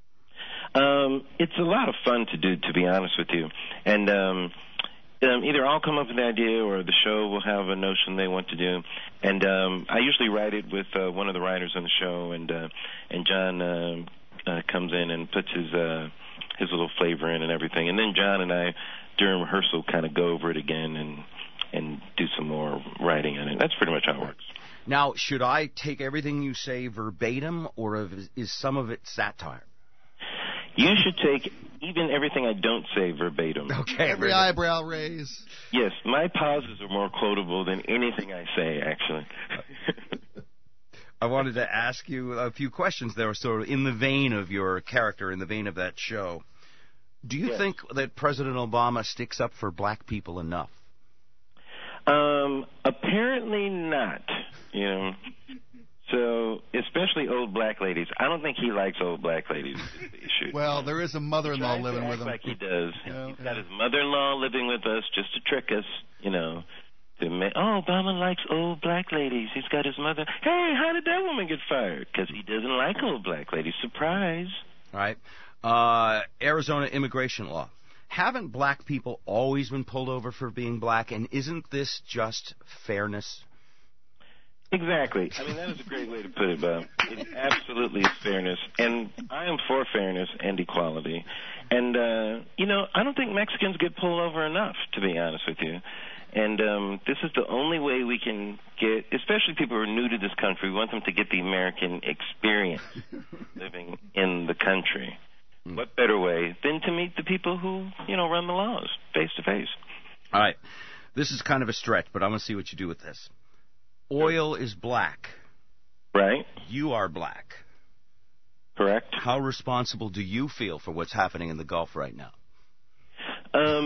Um, it's a lot of fun to do, to be honest with you. And um, um, either I'll come up with an idea or the show will have a notion they want to do. And um, I usually write it with uh, one of the writers on the show, and uh, and John uh, uh, comes in and puts his uh, his little flavor in and everything. And then John and I, during rehearsal, kind of go over it again and and do some more writing on it. That's pretty much how it works. Now, should I take everything you say verbatim, or is, is some of it satire? You should take even everything I don't say verbatim. Okay. Every really. eyebrow raise. Yes, my pauses are more quotable than anything I say, actually. I wanted to ask you a few questions that were sort of in the vein of your character, in the vein of that show. Do you Yes. think that President Obama sticks up for black people enough? Um, apparently not. You know. So, especially old black ladies. I don't think he likes old black ladies. Is the issue. Well, there is a mother-in-law He living tries with to him. act like he does. Yeah, He's yeah. got his mother-in-law living with us just to trick us. You know. To make, oh, Obama likes old black ladies. He's got his mother. Hey, how did that woman get fired? Because he doesn't like old black ladies. Surprise. All right. Uh, Arizona immigration law. Haven't black people always been pulled over for being black? And isn't this just fairness? Exactly. I mean, that is a great way to put it, Bob. It absolutely is fairness. And I am for fairness and equality. And, uh, you know, I don't think Mexicans get pulled over enough, to be honest with you. And um, this is the only way we can get, especially people who are new to this country, we want them to get the American experience living in the country. Mm. What better way than to meet the people who, you know, run the laws face to face? All right. This is kind of a stretch, but I want to see what you do with this. Oil is black. Right. You are black. Correct. How responsible do you feel for what's happening in the Gulf right now? Um,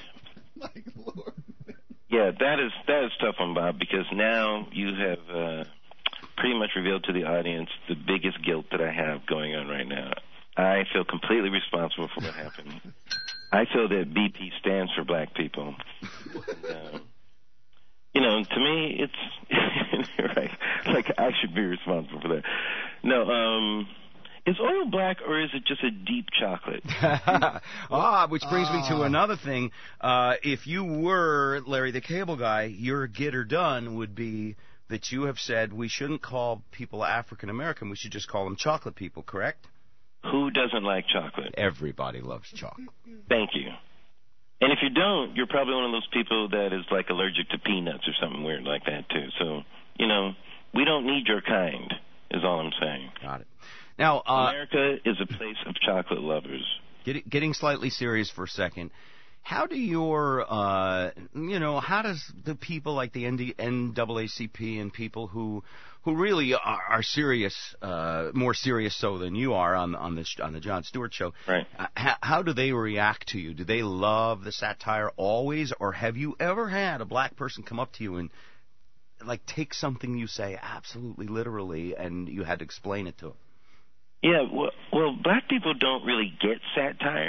yeah, that is that is tough one, Bob, because now you have uh, pretty much revealed to the audience the biggest guilt that I have going on right now. I feel completely responsible for what happened. I feel that B P stands for black people. And, uh, you know, to me, it's right. Like I should be responsible for that. No, um, is oil black or is it just a deep chocolate? ah, which brings me to another thing. Uh, if you were Larry the Cable Guy, your get or done would be that you have said we shouldn't call people African American. We should just call them chocolate people. Correct? Who doesn't like chocolate? Everybody loves chocolate. Thank you. And if you don't, you're probably one of those people that is like allergic to peanuts or something weird like that too. So, you know, we don't need your kind, is all I'm saying. Got it. Now, uh, America is a place of chocolate lovers. Get, getting slightly serious for a second. How do your, uh, you know, how does the people like the N double A C P and people who, who really are, are serious, uh, more serious so than you are on on this on the Jon Stewart show, right? Uh, how, how do they react to you? Do they love the satire always, or have you ever had a black person come up to you and like take something you say absolutely literally, and you had to explain it to them? Yeah, well, well, black people don't really get satire.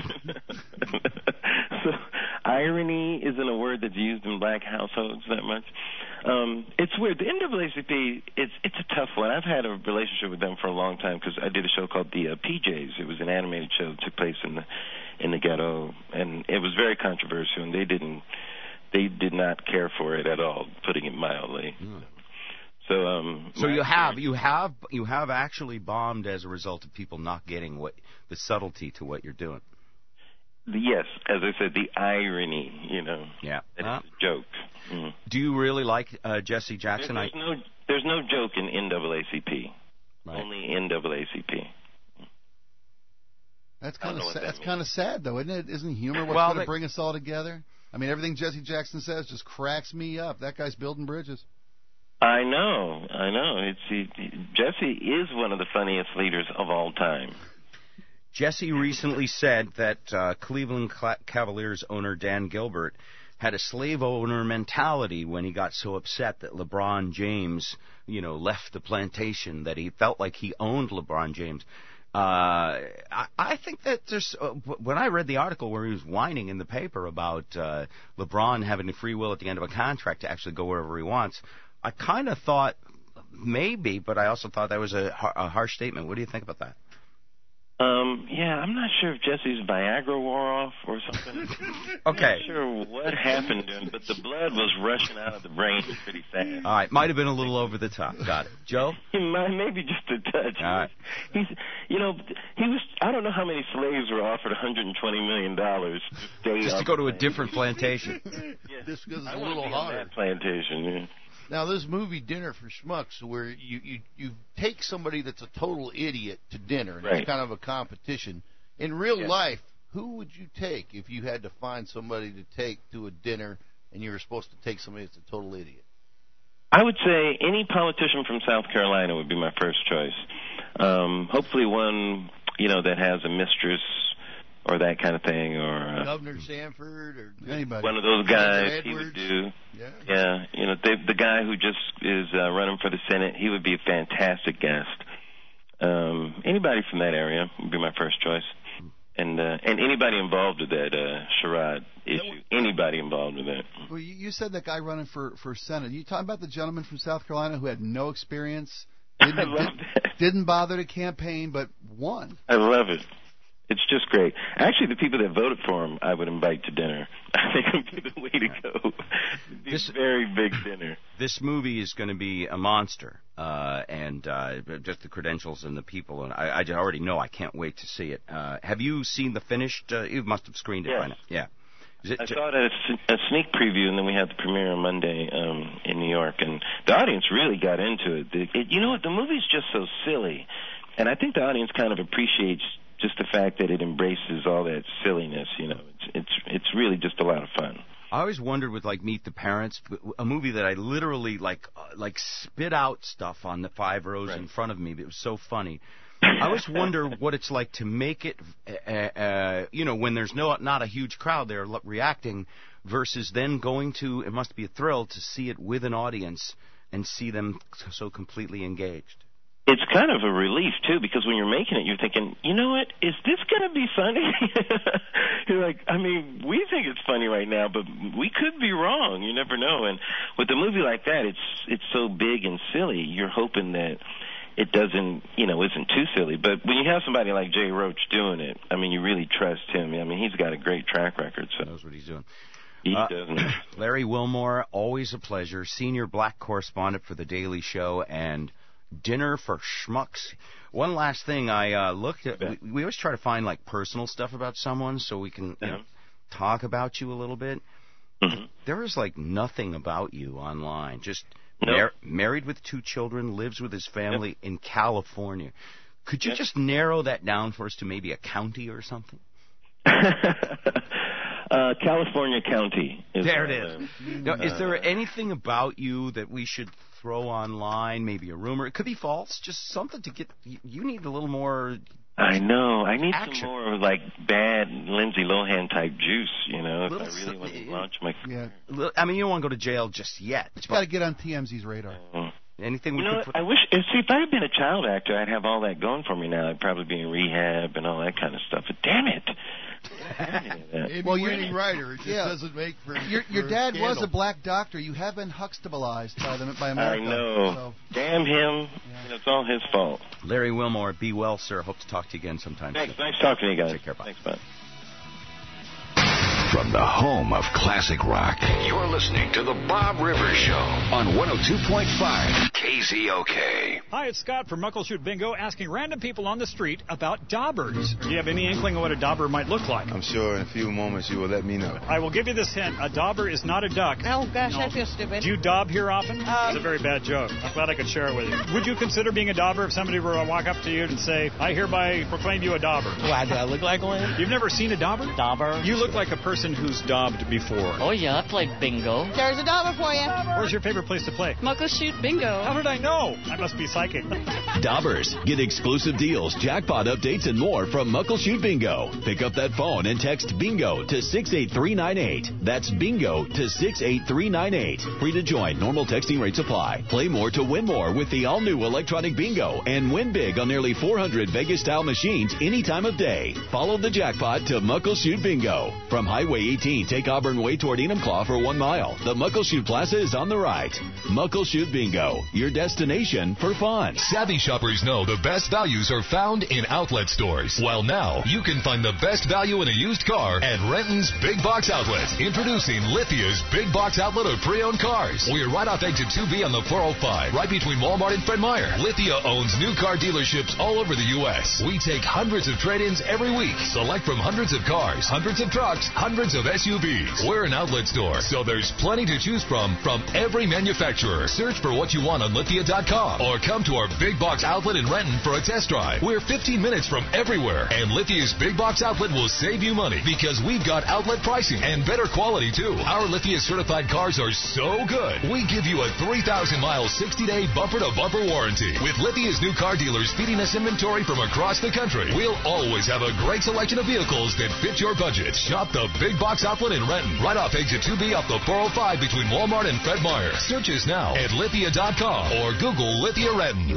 So irony isn't a word that's used in black households that much. Um, it's weird. The N double A C P, it's it's a tough one. I've had a relationship with them for a long time because I did a show called the uh, P Js. It was an animated show that took place in the in the ghetto, and it was very controversial, and they didn't they did not care for it at all, putting it mildly. Mm. So, um, so you have you have you have actually bombed as a result of people not getting what the subtlety to what you're doing. Yes, as I said, the irony, you know. Yeah, it's huh? a joke. Mm. Do you really like uh, Jesse Jackson? There's, there's no there's no joke in N double A C P. Right. Only N double A C P. That's kind of sa- that that's means. kind of sad, though, isn't it? Isn't humor what's well, going to they- bring us all together? I mean, everything Jesse Jackson says just cracks me up. That guy's building bridges. I know, I know. It's he, Jesse is one of the funniest leaders of all time. Jesse recently said that uh, Cleveland Cavaliers owner Dan Gilbert had a slave owner mentality when he got so upset that LeBron James, you know, left the plantation, that he felt like he owned LeBron James. Uh, I, I think that there's, uh, when I read the article where he was whining in the paper about uh, LeBron having the free will at the end of a contract to actually go wherever he wants, I kind of thought maybe, but I also thought that was a, a harsh statement. What do you think about that? Um, yeah, I'm not sure if Jesse's Viagra wore off or something. Okay. I'm not sure what happened to him, but the blood was rushing out of the brain pretty fast. All right, might have been a little over the top. Got it. Joe? Maybe just a touch. All right. He's, you know, he was, I don't know how many slaves were offered one hundred twenty million dollars to stay Just to go to a different plantation. Yeah. This goes I a wanna little be on hard. that plantation, yeah. Now, this movie Dinner for Schmucks, where you, you, you take somebody that's a total idiot to dinner, and Right. it's kind of a competition. In real Yeah. life, who would you take if you had to find somebody to take to a dinner and you were supposed to take somebody that's a total idiot? I would say any politician from South Carolina would be my first choice. Um, hopefully one, you know, that has a mistress or that kind of thing, or uh, Governor Sanford, or anybody. One of those guys Edwards. he would do. Yeah. Yeah, you know, the, the guy who just is uh, running for the Senate, he would be a fantastic guest. Um, anybody from that area would be my first choice. And uh, and anybody involved with that uh, charade issue, anybody involved with that. Well, you, you said that guy running for, for Senate. You talking about the gentleman from South Carolina who had no experience, didn't, I love did, that. didn't bother to campaign, but won. I love it. It's just great. Actually, the people that voted for him, I would invite to dinner. I think it would be the way to go. It'd be This- a very big dinner. This movie is going to be a monster, uh, and uh, just the credentials and the people, and I, I already know I can't wait to see it. Uh, have you seen the finished? Uh, you must have screened it Yes. by now. Yeah. Is it, I saw it at a, s- a sneak preview, and then we had the premiere on Monday um, in New York, and the audience really got into it. The, it. You know what? The movie's just so silly, and I think the audience kind of appreciates just the fact that it embraces all that silliness. You know, it's it's it's really just a lot of fun. I always wondered with like Meet the Parents, a movie that I literally like uh, like spit out stuff on the five rows in front of me. It was so funny. I always wonder what it's like to make it, uh, uh, you know, when there's no not a huge crowd there lo- reacting, versus then going to. It must be a thrill to see it with an audience and see them so completely engaged. It's kind of a relief, too, because when you're making it, you're thinking, you know what, is this going to be funny? You're like, I mean, we think it's funny right now, but we could be wrong. You never know. And with a movie like that, it's it's so big and silly, you're hoping that it doesn't, you know, isn't too silly. But when you have somebody like Jay Roach doing it, I mean, you really trust him. I mean, he's got a great track record. So knows what he's doing. He Uh, doesn't. Larry Wilmore, always a pleasure. Senior black correspondent for The Daily Show and Dinner for Schmucks. One last thing, I uh, looked at. We, we always try to find like personal stuff about someone so we can you know, talk about you a little bit. Mm-hmm. There is like nothing about you online. Just Nope. mar- married with two children, lives with his family in California. Could you just narrow that down for us to maybe a county or something? Uh, California County. Is There uh, it is. Now, is there anything about you that we should throw online? Maybe a rumor. It could be false. Just something to get. You, you need a little more. I know. I need Action. some more of like bad Lindsay Lohan type juice, you know, if Little I really want to s- launch my Yeah. Li- I mean, you don't want to go to jail just yet. But you got to get on T M Z's radar. Anything we You know could what? put. I wish. See, if I had been a child actor, I'd have all that going for me now. I'd probably be in rehab and all that kind of stuff. But damn it! Maybe Well, you're- winning writer. It just yeah. doesn't make for. Your, your for dad was scandal. a black doctor. You have been Huxtableized by, the, by I America. know. So. Damn him! And it's all his fault. Larry Wilmore, be well, sir. Hope to talk to you again sometime. Thanks. soon. Nice talking to you guys. Take care. Bye. Thanks, bud. From the home of classic rock, you're listening to The Bob Rivers Show on one oh two point five K Z O K. Hi, it's Scott from Muckleshoot Bingo asking random people on the street about daubers. Do you have any inkling of what a dauber might look like? I'm sure in a few moments you will let me know. I will give you this hint. A dauber is not a duck. Oh, gosh, No. I feel stupid. Do you daub here often? Um, it's a very bad joke. I'm glad I could share it with you. Would you consider being a dauber if somebody were to walk up to you and say, I hereby proclaim you a dauber? Why, do I look like one? You've never seen a dauber? Dauber? You look like a person who's daubed before. Oh, yeah, I played bingo. There's a dauber for you. Where's your favorite place to play? Muckleshoot Bingo. How did I know? I must be psychic. Daubers. Get exclusive deals, jackpot updates, and more from Muckleshoot Bingo. Pick up that phone and text BINGO to six eight three nine eight. That's BINGO to six eight three nine eight. Free to join. Normal texting rates apply. Play more to win more with the all-new electronic bingo and win big on nearly four hundred Vegas-style machines any time of day. Follow the jackpot to Muckleshoot Bingo. From Highway eighteen, take Auburn Way toward Enumclaw for one mile. The Muckleshoot Plaza is on the right. Muckleshoot Bingo, your destination for fun. Savvy shoppers know the best values are found in outlet stores. While now, you can find the best value in a used car at Renton's Big Box Outlet. Introducing Lithia's Big Box Outlet of pre-owned cars. We're right off exit two B on the four oh five, right between Walmart and Fred Meyer. Lithia owns new car dealerships all over the U S. We take hundreds of trade-ins every week. Select from hundreds of cars, hundreds of trucks, hundreds hundreds of S U Vs. We're an outlet store, so there's plenty to choose from from every manufacturer. Search for what you want on Lithia dot com or come to our big box outlet in Renton for a test drive. We're fifteen minutes from everywhere, and Lithia's big box outlet will save you money because we've got outlet pricing and better quality too. Our Lithia certified cars are so good. We give you a three thousand mile, sixty day bumper to bumper warranty. With Lithia's new car dealers feeding us inventory from across the country, we'll always have a great selection of vehicles that fit your budget. Shop the big box outlet in Renton, right off exit two B off the four oh five between Walmart and Fred Meyer. Search us now at Lithia dot com or Google Lithia Renton.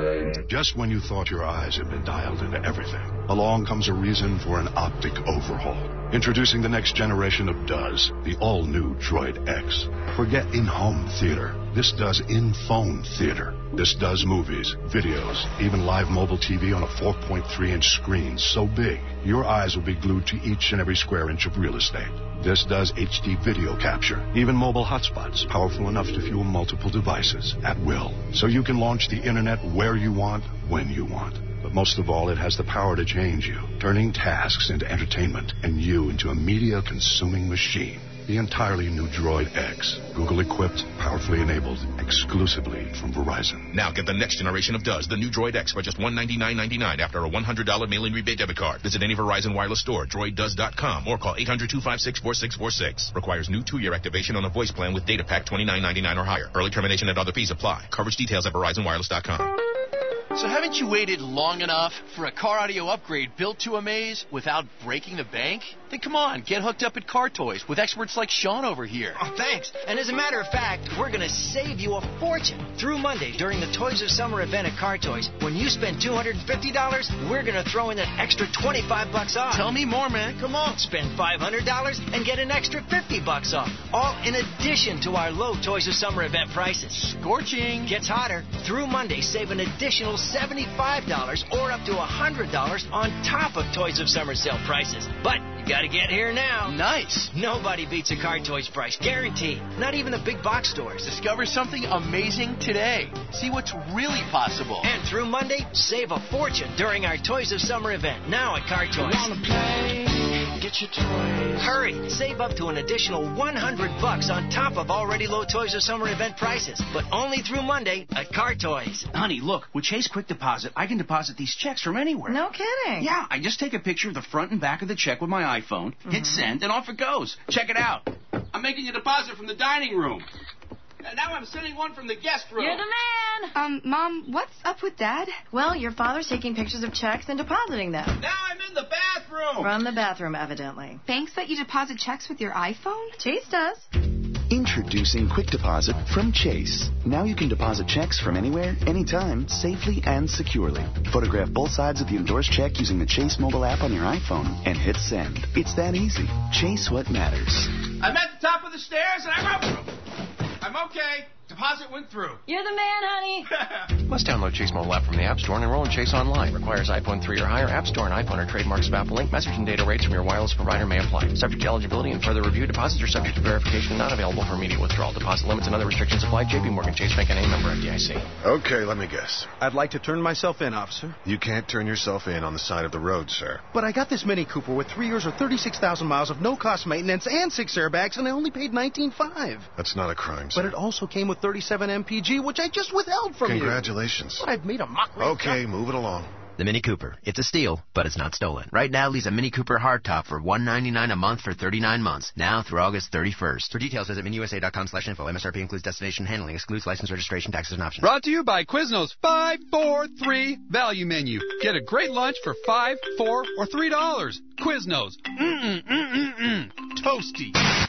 Just when you thought your eyes had been dialed into everything, along comes a reason for an optic overhaul. Introducing the next generation of Does, the all-new Droid X. Forget in-home theater. This does in-phone theater. This does movies, videos, even live mobile T V on a four point three inch screen so big, your eyes will be glued to each and every square inch of real estate. This does H D video capture, even mobile hotspots, powerful enough to fuel multiple devices at will. So you can launch the internet where you want, when you want. But most of all, it has the power to change you, turning tasks into entertainment and you into a media-consuming machine. The entirely new Droid X, Google-equipped, powerfully enabled, exclusively from Verizon. Now get the next generation of Does, the new Droid X, for just one hundred ninety-nine ninety-nine after a one hundred dollars mail-in rebate debit card. Visit any Verizon wireless store, droid does dot com, or call eight hundred, two five six, four six four six. Requires new two-year activation on a voice plan with data pack twenty-nine ninety-nine or higher. Early termination and other fees apply. Coverage details at verizon wireless dot com. So haven't you waited long enough for a car audio upgrade built to amaze without breaking the bank? Then come on, get hooked up at Car Toys with experts like Sean over here. Oh, thanks. And as a matter of fact, we're going to save you a fortune. Through Monday, during the Toys of Summer event at Car Toys, when you spend two hundred fifty dollars, we're going to throw in an extra twenty-five bucks off. Tell me more, man. Come on, spend five hundred dollars and get an extra fifty bucks off. All in addition to our low Toys of Summer event prices. Scorching. Gets hotter. Through Monday, save an additional seventy-five dollars or up to one hundred dollars on top of Toys of Summer sale prices. But you got to get here now. Nice. Nobody beats a Car Toys price, guaranteed. Not even the big box stores. Discover something amazing today. See what's really possible. And through Monday, save a fortune during our Toys of Summer event now at Car Toys. Wanna play? Get your toys. Hurry! Save up to an additional one hundred bucks on top of already low Toys of Summer event prices, but only through Monday at Car Toys. Honey, look, with Chase Quick Deposit, I can deposit these checks from anywhere. No kidding. Yeah, I just take a picture of the front and back of the check with my iPhone, mm-hmm. hit send, and off it goes. Check it out. I'm making a deposit from the dining room. And now I'm sending one from the guest room. You're the man. Um, Mom, what's up with Dad? Well, your father's taking pictures of checks and depositing them. Now I'm in the bathroom. From the bathroom, evidently. Banks let you deposit checks with your iPhone? Chase does. Introducing Quick Deposit from Chase. Now you can deposit checks from anywhere, anytime, safely and securely. Photograph both sides of the endorsed check using the Chase mobile app on your iPhone and hit send. It's that easy. Chase what matters. I'm at the top of the stairs and I'm up. I'm okay. Deposit went through. You're the man, honey. Must download Chase mobile app from the App Store and enroll in Chase online. Requires iPhone three or higher. App Store and iPhone are trademarks of Apple Incorporated. Message and data rates from your wireless provider may apply. Subject to eligibility and further review. Deposits are subject to verification and not available for immediate withdrawal. Deposit limits and other restrictions apply. J P Morgan Chase Bank and a member F D I C. Okay, let me guess. I'd like to turn myself in, officer. You can't turn yourself in on the side of the road, sir. But I got this Mini Cooper with three years or thirty-six thousand miles of no-cost maintenance and six airbags, and I only paid nineteen five dollars. That's not a crime, sir. But it also came with thirty-seven M P G, which I just withheld from Congratulations. you. Congratulations. But I've made a mockery. Okay, move it along. The Mini Cooper. It's a steal, but it's not stolen. Right now, lease a Mini Cooper hardtop for one hundred ninety-nine dollars a month for thirty-nine months. Now through August thirty-first. For details, visit mini u s a dot com slash info. M S R P includes destination handling, excludes license registration, taxes, and options. Brought to you by Quiznos five four three Value Menu. Get a great lunch for five, four, or three dollars. Quiznos. Mm-mm-mm-mm-mm. Toasty.